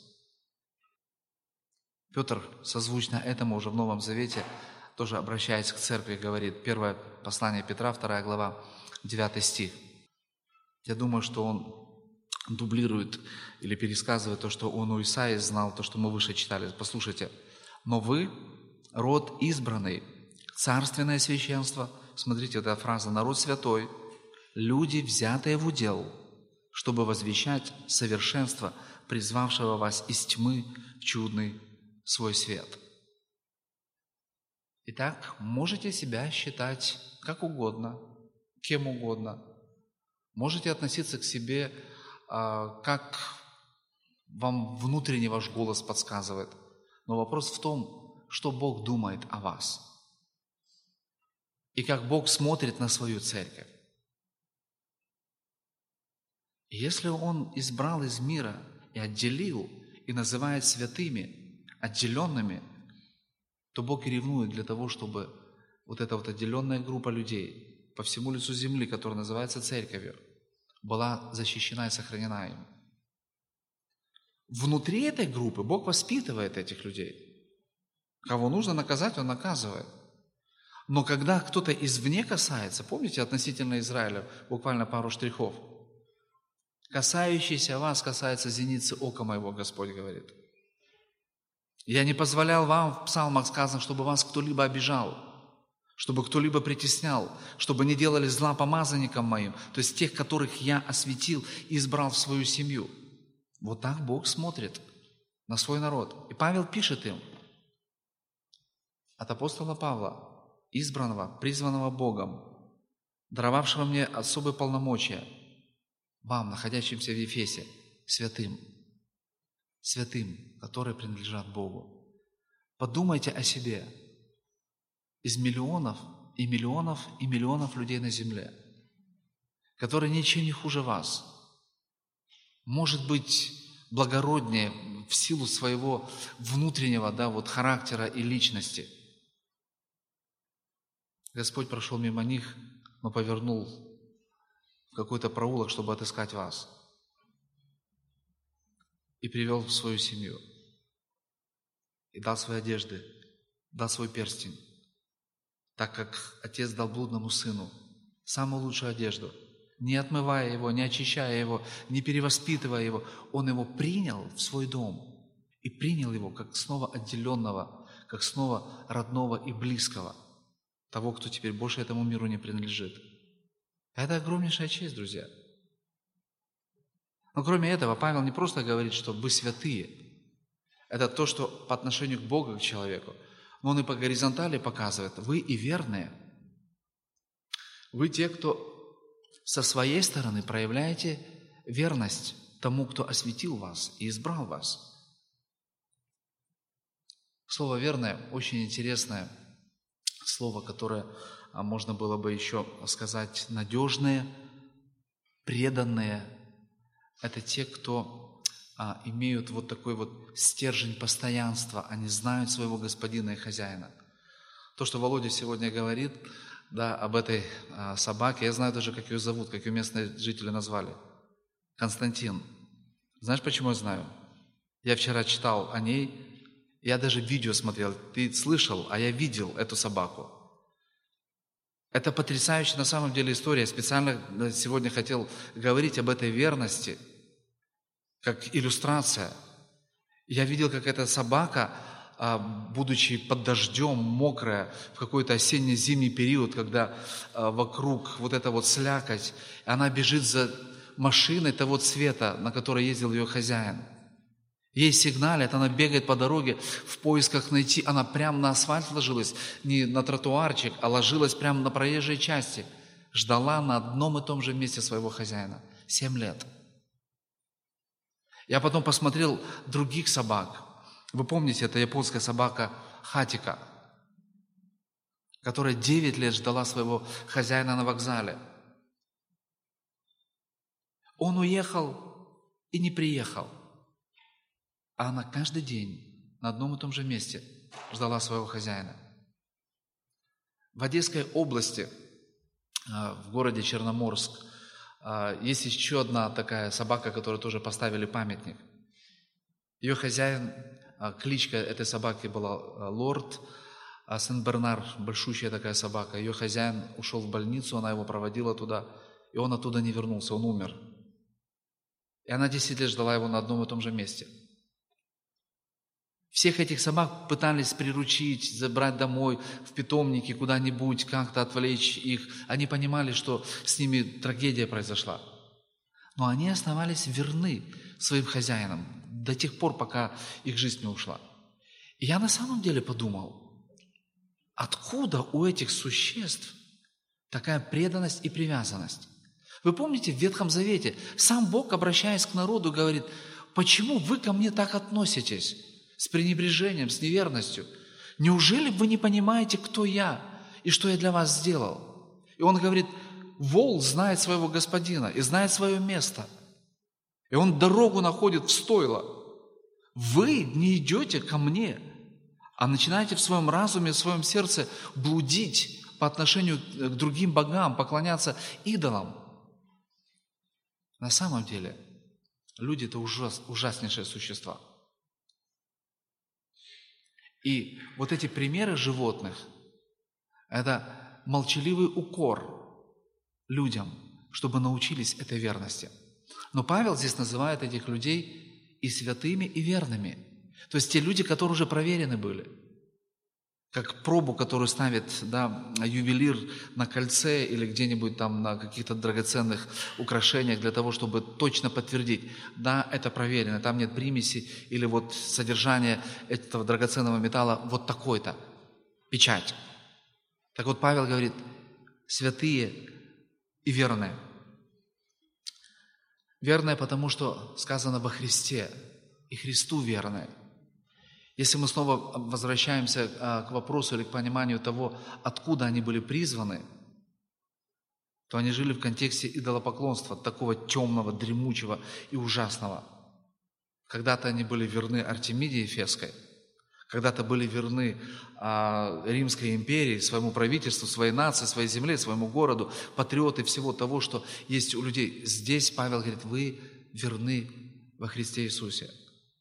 Петр, созвучно этому уже в Новом Завете, тоже обращаясь к церкви, говорит, первое послание Петра, вторая глава, девятый стих. Я думаю, что он дублирует или пересказывает то, что он у Исаии знал, то, что мы выше читали. Послушайте. «Но вы, род избранный, царственное священство». Смотрите, вот эта фраза: «народ святой, люди, взятые в удел, чтобы возвещать совершенство призвавшего вас из тьмы в чудный свой свет». Итак, можете себя считать как угодно, кем угодно. Можете относиться к себе, как вам внутренний ваш голос подсказывает. Но вопрос в том, что Бог думает о вас. И как Бог смотрит на свою церковь. И если Он избрал из мира и отделил, и называет святыми, отделенными, то Бог и ревнует для того, чтобы вот эта вот отделенная группа людей по всему лицу земли, которая называется церковью, была защищена и сохранена им. Внутри этой группы Бог воспитывает этих людей. Кого нужно наказать, Он наказывает. Но когда кто-то извне касается, помните, относительно Израиля, буквально пару штрихов, «Касающийся вас касается зеницы ока моего», Господь говорит. «Я не позволял вам, в псалмах сказано, чтобы вас кто-либо обижал, чтобы кто-либо притеснял, чтобы не делали зла помазанникам моим», то есть тех, которых я осветил и избрал в свою семью. Вот так Бог смотрит на свой народ. И Павел пишет им от апостола Павла, избранного, призванного Богом, даровавшего мне особые полномочия, вам, находящимся в Ефесе, святым, святым, которые принадлежат Богу. Подумайте о себе. Из миллионов и миллионов и миллионов людей на земле, которые ничем не хуже вас, может быть, благороднее в силу своего внутреннего, да, вот характера и личности. Господь прошел мимо них, но повернул в какой-то проулок, чтобы отыскать вас. И привел в свою семью. И дал свои одежды, дал свой перстень. Так как отец дал блудному сыну самую лучшую одежду, не отмывая его, не очищая его, не перевоспитывая его, он его принял в свой дом и принял его как снова отделенного, как снова родного и близкого, того, кто теперь больше этому миру не принадлежит. Это огромнейшая честь, друзья. Но кроме этого, Павел не просто говорит, что вы святые, Это то, что по отношению к Богу, к человеку. Но Он и по горизонтали показывает. Вы и верные. Вы те, кто со своей стороны проявляете верность тому, кто осветил вас и избрал вас. Слово «верное» очень интересное слово, которое можно было бы еще сказать «надежные», «преданные». Это те, кто а, имеют вот такой вот стержень постоянства, они знают своего господина и хозяина. То, что Володя сегодня говорит, да, об этой а, собаке, я знаю даже, как ее зовут, как ее местные жители назвали. Константин. Знаешь, почему я знаю? Я вчера читал о ней, я даже видео смотрел. Ты слышал, а я видел эту собаку. Это потрясающая на самом деле история. Я специально сегодня хотел говорить об этой верности, как иллюстрация. Я видел, как эта собака, будучи под дождем, мокрая, в какой-то осенне-зимний период, когда вокруг вот эта вот слякоть, она бежит за машиной того цвета, на которой ездил ее хозяин. Ей сигналят, она бегает по дороге в поисках найти, она прямо на асфальт ложилась, не на тротуарчик, а ложилась прямо на проезжей части, ждала на одном и том же месте своего хозяина. Семь лет. Я потом посмотрел других собак. Вы помните, это японская собака Хатика, которая девять лет ждала своего хозяина на вокзале. Он уехал и не приехал. А она каждый день на одном и том же месте ждала своего хозяина. В Одесской области, в городе Черноморск, есть еще одна такая собака, которой тоже поставили памятник. Ее хозяин, кличка этой собаки была Лорд, Сен-Бернар, большущая такая собака. Ее хозяин ушел в больницу, она его проводила туда, и он оттуда не вернулся, он умер. И она десять лет ждала его на одном и том же месте. Всех этих собак пытались приручить, забрать домой, в питомники, куда-нибудь, как-то отвлечь их. Они понимали, что с ними трагедия произошла. Но они оставались верны своим хозяинам до тех пор, пока их жизнь не ушла. И я на самом деле подумал, откуда у этих существ такая преданность и привязанность? Вы помните, в Ветхом Завете сам Бог, обращаясь к народу, говорит: «Почему вы ко мне так относитесь? С пренебрежением, с неверностью. Неужели вы не понимаете, кто я и что я для вас сделал?» И он говорит: вол знает своего господина и знает свое место. И он дорогу находит в стойло. Вы не идете ко мне, а начинаете в своем разуме, в своем сердце блудить по отношению к другим богам, поклоняться идолам. На самом деле, люди – это ужас, ужаснейшие существа. И вот эти примеры животных – это молчаливый укор людям, чтобы научились этой верности. Но Павел здесь называет этих людей и святыми, и верными. То есть те люди, которые уже проверены были. Как пробу, которую ставит, да, ювелир на кольце или где-нибудь там на каких-то драгоценных украшениях для того, чтобы точно подтвердить: да, это проверено, там нет примеси, или вот содержание этого драгоценного металла вот такой-то, печать. Так вот Павел говорит: святые и верные. Верные, потому что сказано во Христе, и Христу верные. Если мы снова возвращаемся к вопросу или к пониманию того, откуда они были призваны, то они жили в контексте идолопоклонства, такого темного, дремучего и ужасного. Когда-то они были верны Артемиде Ефесской, когда-то были верны а, Римской империи, своему правительству, своей нации, своей земле, своему городу, патриоты всего того, что есть у людей. Здесь Павел говорит: вы верны во Христе Иисусе.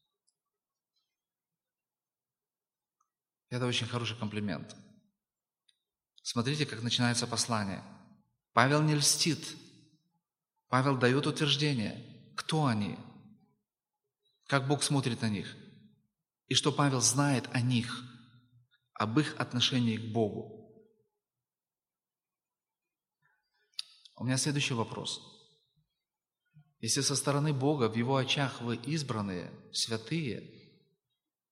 Это очень хороший комплимент. Смотрите, как начинается послание. Павел не льстит. Павел дает утверждение. Кто они? Как Бог смотрит на них? И что Павел знает о них, об их отношении к Богу. У меня следующий вопрос. Если со стороны Бога в Его очах вы избранные, святые,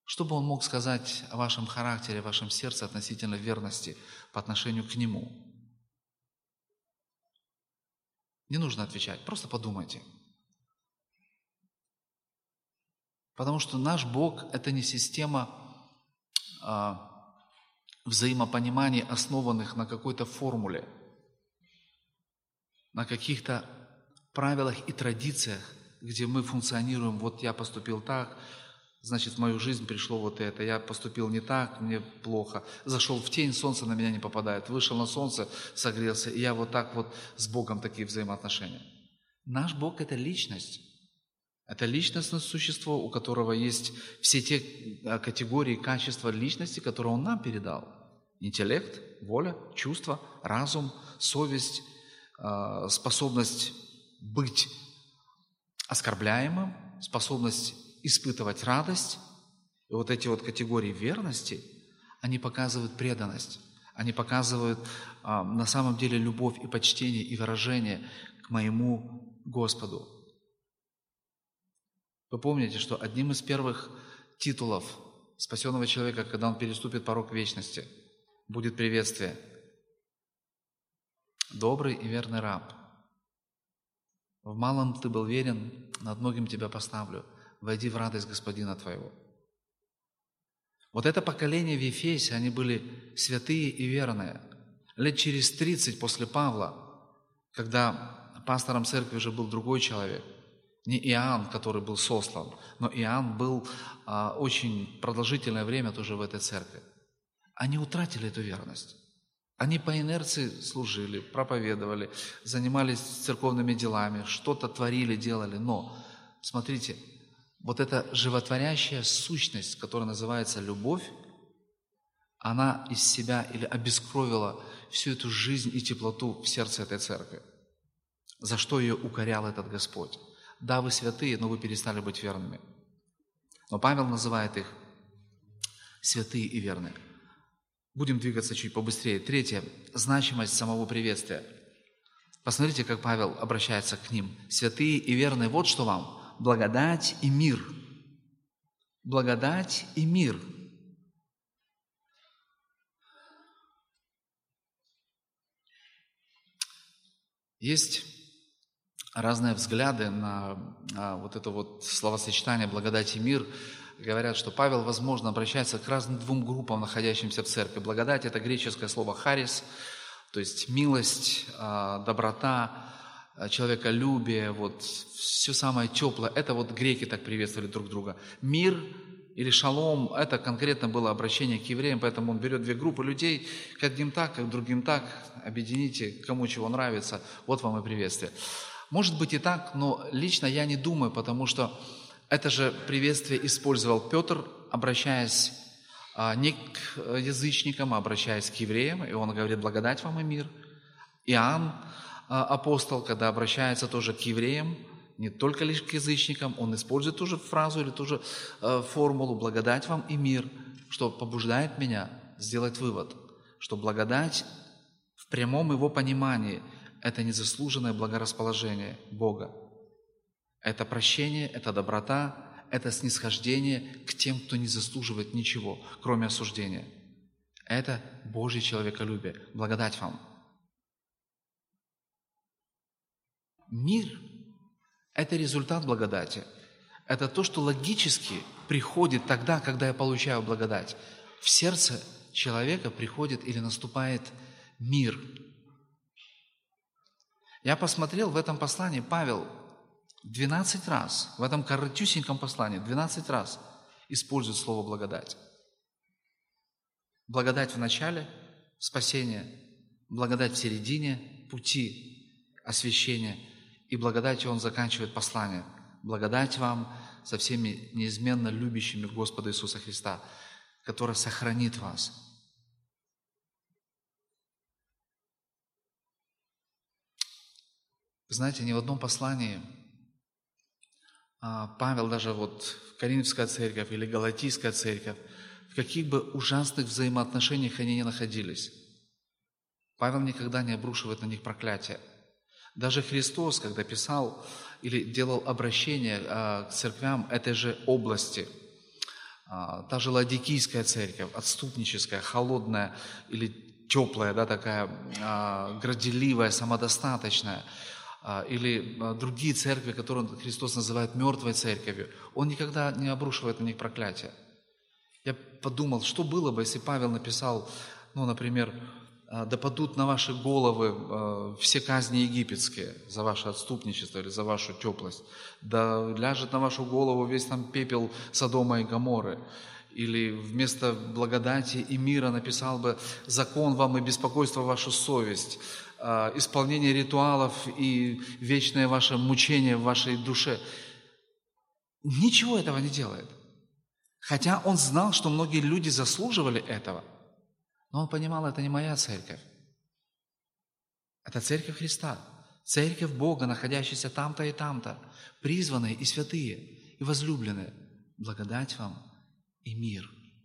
Что бы он мог сказать о вашем характере, о вашем сердце относительно верности по отношению к Нему? Не нужно отвечать, просто подумайте. Потому что наш Бог – это не система а, взаимопонимания, основанных на какой-то формуле, на каких-то правилах и традициях, где мы функционируем, вот я поступил так, значит, в мою жизнь пришло вот это, я поступил не так, мне плохо, зашел в тень, солнце на меня не попадает, вышел на солнце, согрелся, и я вот так вот с Богом такие взаимоотношения. Наш Бог – это личность. Это личностное существо, у которого есть все те категории, качества личности, которые Он нам передал. Интеллект, воля, чувства, разум, совесть, способность быть оскорбляемым, способность испытывать радость. И вот эти вот категории верности, они показывают преданность, они показывают на самом деле любовь и почтение и выражение к моему Господу. Вы помните, что одним из первых титулов спасенного человека, когда он переступит порог вечности, будет приветствие: «Добрый и верный раб, в малом ты был верен, над многим тебя поставлю, войди в радость Господина твоего». Вот это поколение в Ефесе, они были святые и верные. Лет через тридцать после Павла, когда пастором церкви уже был другой человек, не Иоанн, который был сослан, но Иоанн был а, очень продолжительное время тоже в этой церкви. Они утратили эту верность. Они по инерции служили, проповедовали, занимались церковными делами, что-то творили, делали. Но, смотрите, вот эта животворящая сущность, которая называется любовь, она из себя или обескровила всю эту жизнь и теплоту в сердце этой церкви. За что ее укорял этот Господь? Да, вы святые, но вы перестали быть верными. Но Павел называет их святые и верные. Будем двигаться чуть побыстрее. Третье. Значимость самого приветствия. Посмотрите, как Павел обращается к ним. Святые и верные, вот что вам. Благодать и мир. Благодать и мир. Есть разные взгляды на, на вот это вот словосочетание «благодать и мир». Говорят, что Павел, возможно, обращается к разным двум группам, находящимся в церкви. Благодать – это греческое слово «харис», то есть милость, доброта, человеколюбие, вот все самое теплое. Это вот греки так приветствовали друг друга. Мир или шалом – это конкретно было обращение к евреям, поэтому он берет две группы людей, как одним так, как другим так, объедините, кому чего нравится, вот вам и приветствие. Может быть и так, но лично я не думаю, потому что это же приветствие использовал Петр, обращаясь а, не к язычникам, а обращаясь к евреям, и он говорит: «Благодать вам и мир». Иоанн, а, апостол, когда обращается тоже к евреям, не только лишь к язычникам, он использует ту же фразу или ту же а, формулу «благодать вам и мир», что побуждает меня сделать вывод, что благодать в прямом его понимании – это незаслуженное благорасположение Бога. Это прощение, это доброта, это снисхождение к тем, кто не заслуживает ничего, кроме осуждения. Это Божье человеколюбие. Благодать вам. Мир – это результат благодати. Это то, что логически приходит тогда, когда я получаю благодать. В сердце человека приходит или наступает мир. Я посмотрел в этом послании, Павел двенадцать раз, в этом коротюсеньком послании, двенадцать раз использует слово «благодать». Благодать в начале спасения, благодать в середине пути освящения, и благодатью он заканчивает послание. Благодать вам со всеми неизменно любящими Господа Иисуса Христа, который сохранит вас. Знаете, ни в одном послании Павел, даже вот Коринфская церковь или Галатийская церковь, в каких бы ужасных взаимоотношениях они ни находились, Павел никогда не обрушивает на них проклятие. Даже Христос, когда писал или делал обращение к церквям этой же области, А, та же ладикийская церковь, отступническая, холодная или теплая, да, такая а, горделивая, самодостаточная, а, или а, другие церкви, которые Христос называет мертвой церковью, Он никогда не обрушивает на них проклятие. Я подумал, что было бы, если Павел написал, ну, например, «Да падут на ваши головы все казни египетские за ваше отступничество или за вашу теплость, да ляжет на вашу голову весь там пепел Содома и Гоморры». Или вместо благодати и мира написал бы «закон вам и беспокойство вашу совесть», исполнение ритуалов и вечное ваше мучение в вашей душе. Ничего этого не делает. Хотя он знал, что многие люди заслуживали этого. Но он понимал, это не моя церковь. Это церковь Христа. Церковь Бога, находящаяся там-то и там-то. Призванные и святые, и возлюбленные. Благодать вам и мир.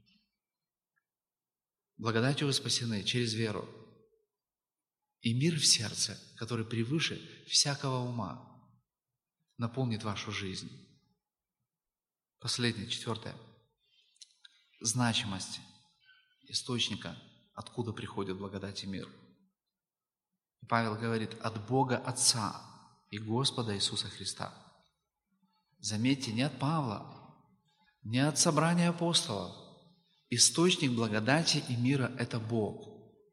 Благодатью вы спасены через веру. И мир в сердце, который превыше всякого ума, наполнит вашу жизнь. Последнее, четвертое. Значимость источника, откуда приходит благодать и мир. Павел говорит, от Бога Отца и Господа Иисуса Христа. Заметьте, не от Павла, не от собрания апостолов. Источник благодати и мира – это Бог.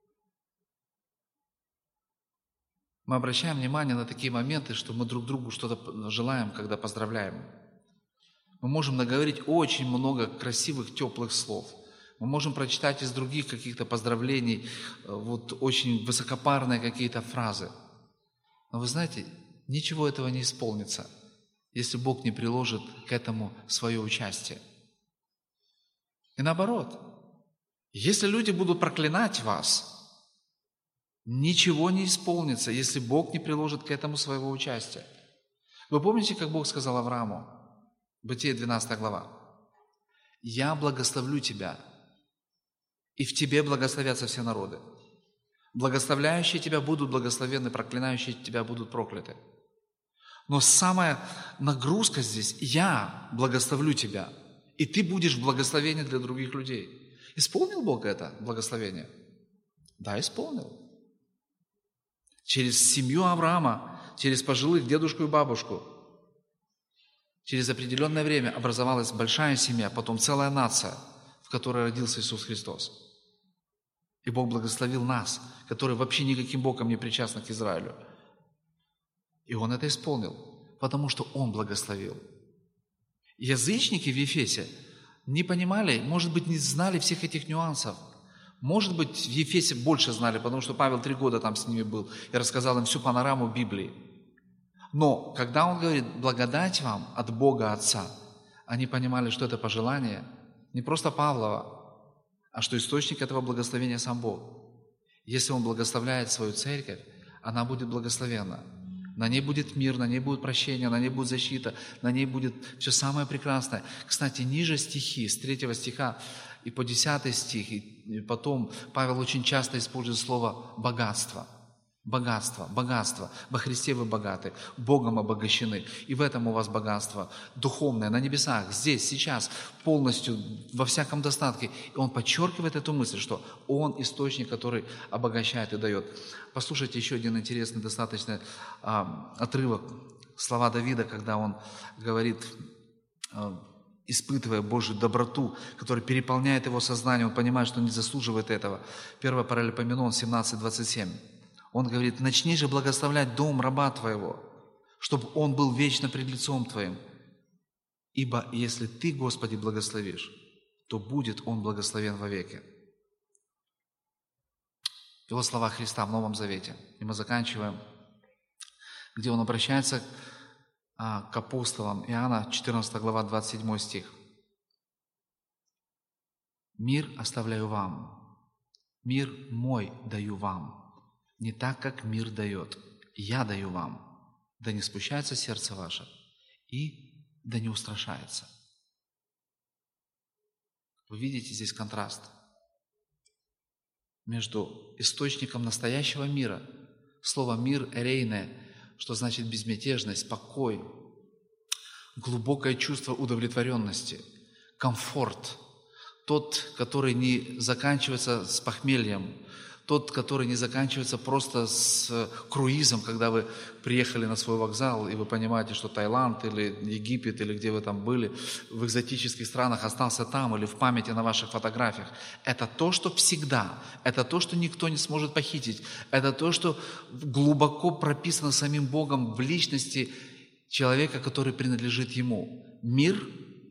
Мы обращаем внимание на такие моменты, что мы друг другу что-то желаем, когда поздравляем. Мы можем наговорить очень много красивых, теплых слов. Мы можем прочитать из других каких-то поздравлений вот очень высокопарные какие-то фразы. Но вы знаете, ничего этого не исполнится, если Бог не приложит к этому свое участие. И наоборот, если люди будут проклинать вас, ничего не исполнится, если Бог не приложит к этому своего участия. Вы помните, как Бог сказал Аврааму? Бытие двенадцатая глава. «Я благословлю тебя, и в тебе благословятся все народы. Благословляющие тебя будут благословенны, проклинающие тебя будут прокляты». Но самая нагрузка здесь – «Я благословлю тебя, и ты будешь благословение для других людей». Исполнил Бог это благословение? Да, исполнил. Через семью Авраама, через пожилых дедушку и бабушку, через определенное время образовалась большая семья, потом целая нация, в которой родился Иисус Христос. И Бог благословил нас, которые вообще никаким Богом не причастны к Израилю. И Он это исполнил, потому что Он благословил. Язычники в Ефесе не понимали, может быть, не знали всех этих нюансов. Может быть, в Ефесе больше знали, потому что Павел три года там с ними был и рассказал им всю панораму Библии. Но когда он говорит «благодать вам от Бога Отца», они понимали, что это пожелание не просто Павлова, а что источник этого благословения сам Бог. Если Он благословляет свою церковь, она будет благословенна. На ней будет мир, на ней будет прощение, на ней будет защита, на ней будет все самое прекрасное. Кстати, ниже стихи, с третьего стиха и по десятый стих, и потом Павел очень часто использует слово «богатство». Богатство, богатство. Во Христе вы богаты, Богом обогащены. И в этом у вас богатство духовное, на небесах, здесь, сейчас, полностью, во всяком достатке. И он подчеркивает эту мысль, что Он источник, который обогащает и дает. Послушайте еще один интересный достаточно а, отрывок. Слова Давида, когда он говорит, а, испытывая Божью доброту, которая переполняет его сознание, он понимает, что он не заслуживает этого. первое Паралипоменон семнадцать двадцать семь. Он говорит, начни же благословлять дом раба твоего, чтобы он был вечно пред лицом твоим. Ибо если ты, Господи, благословишь, то будет он благословен вовеки. Его слова Христа в Новом Завете. И мы заканчиваем, где он обращается к апостолам. Иоанна, четырнадцатая глава, двадцать седьмой стих. «Мир оставляю вам, мир мой даю вам. Не так, как мир дает, я даю вам, да не спущается сердце ваше, и да не устрашается». Вы видите здесь контраст между источником настоящего мира. Слово «мир» – «эрейне», что значит безмятежность, покой, глубокое чувство удовлетворенности, комфорт, тот, который не заканчивается с похмельем, тот, который не заканчивается просто с круизом, когда вы приехали на свой вокзал, и вы понимаете, что Таиланд или Египет, или где вы там были, в экзотических странах остался там, или в памяти на ваших фотографиях. Это то, что всегда, это то, что никто не сможет похитить, это то, что глубоко прописано самим Богом в личности человека, который принадлежит Ему. Мир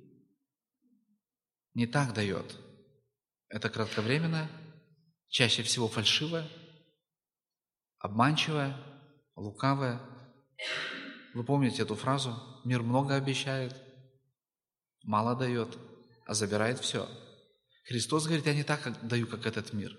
не так дает. Это кратковременное, чаще всего фальшивое, обманчивое, лукавое. Вы помните эту фразу? Мир много обещает, мало дает, а забирает все. Христос говорит: я не так как даю, как этот мир.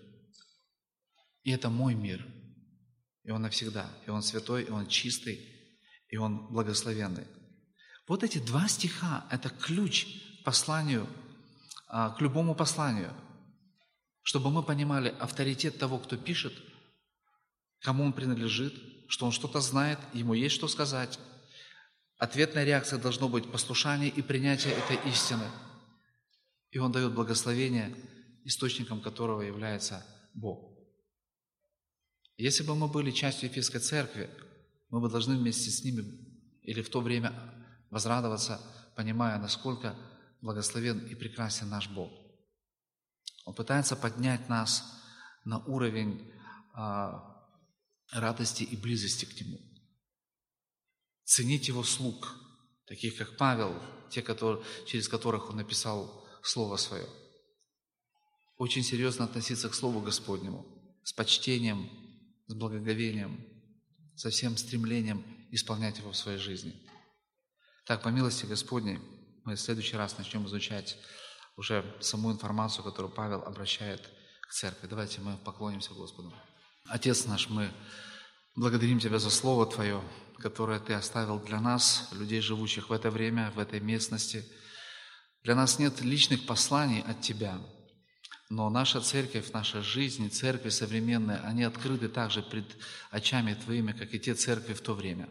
И это мой мир. И он навсегда. И он святой, и он чистый, и он благословенный. Вот эти два стиха – это ключ к посланию, к любому посланию. Чтобы мы понимали авторитет того, кто пишет, кому он принадлежит, что он что-то знает, ему есть что сказать. Ответная реакция должна быть послушание и принятие этой истины. И он дает благословение, источником которого является Бог. Если бы мы были частью Ефесской церкви, мы бы должны вместе с ними или в то время возрадоваться, понимая, насколько благословен и прекрасен наш Бог. Он пытается поднять нас на уровень а, радости и близости к Нему. Ценить Его слуг, таких как Павел, те, которые, через которых он написал Слово Свое. Очень серьезно относиться к Слову Господнему, с почтением, с благоговением, со всем стремлением исполнять его в своей жизни. Так, по милости Господней, мы в следующий раз начнем изучать уже саму информацию, которую Павел обращает к церкви. Давайте мы поклонимся Господу. Отец наш, мы благодарим Тебя за Слово Твое, которое Ты оставил для нас, людей, живущих в это время, в этой местности. Для нас нет личных посланий от Тебя, но наша церковь, наша жизнь, церкви современные, они открыты также пред очами Твоими, как и те церкви в то время.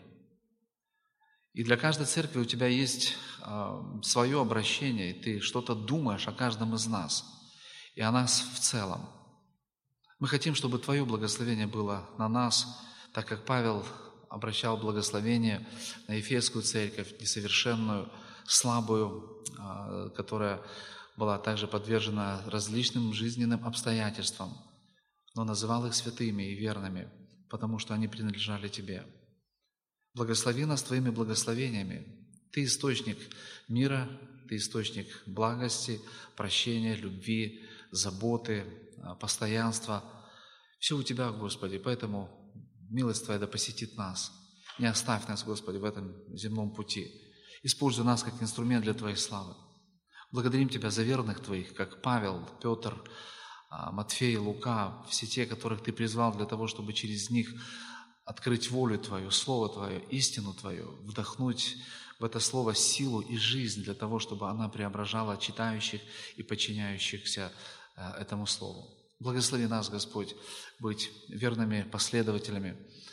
И для каждой церкви у Тебя есть э, свое обращение, и Ты что-то думаешь о каждом из нас, и о нас в целом. Мы хотим, чтобы Твое благословение было на нас, так как Павел обращал благословение на Ефесскую церковь, несовершенную, слабую, э, которая была также подвержена различным жизненным обстоятельствам, но называл их святыми и верными, потому что они принадлежали Тебе. Благослови нас Твоими благословениями. Ты источник мира, Ты источник благости, прощения, любви, заботы, постоянства. Все у Тебя, Господи, поэтому милость Твоя да посетит нас. Не оставь нас, Господи, в этом земном пути. Используй нас как инструмент для Твоей славы. Благодарим Тебя за верных Твоих, как Павел, Петр, Матфей, Лука, все те, которых Ты призвал для того, чтобы через них открыть волю Твою, Слово Твое, истину Твою, вдохнуть в это Слово силу и жизнь для того, чтобы она преображала читающих и подчиняющихся этому Слову. Благослови нас, Господь, быть верными последователями,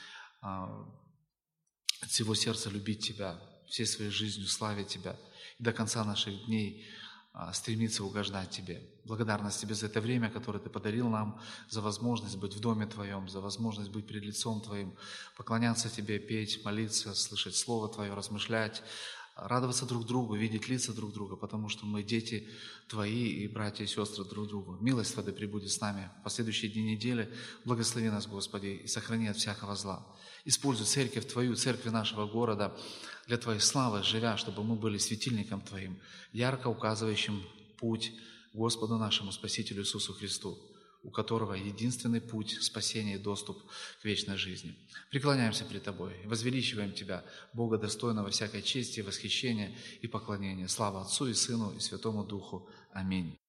от всего сердца любить Тебя, всей своей жизнью славить Тебя и до конца наших дней стремиться угождать Тебе. Благодарность Тебе за это время, которое Ты подарил нам, за возможность быть в Доме Твоем, за возможность быть пред лицом Твоим, поклоняться Тебе, петь, молиться, слышать Слово Твое, размышлять, радоваться друг другу, видеть лица друг друга, потому что мы дети Твои и братья и сестры друг другу. Милость Твоя пребудет с нами в последующие дни недели. Благослови нас, Господи, и сохрани от всякого зла. Используй церковь Твою, церкви нашего города для Твоей славы, живя, чтобы мы были светильником Твоим, ярко указывающим путь Господу нашему Спасителю Иисусу Христу, у которого единственный путь спасения и доступ к вечной жизни. Преклоняемся пред Тобой и возвеличиваем Тебя, Бога достойного всякой чести, восхищения и поклонения. Слава Отцу и Сыну и Святому Духу. Аминь.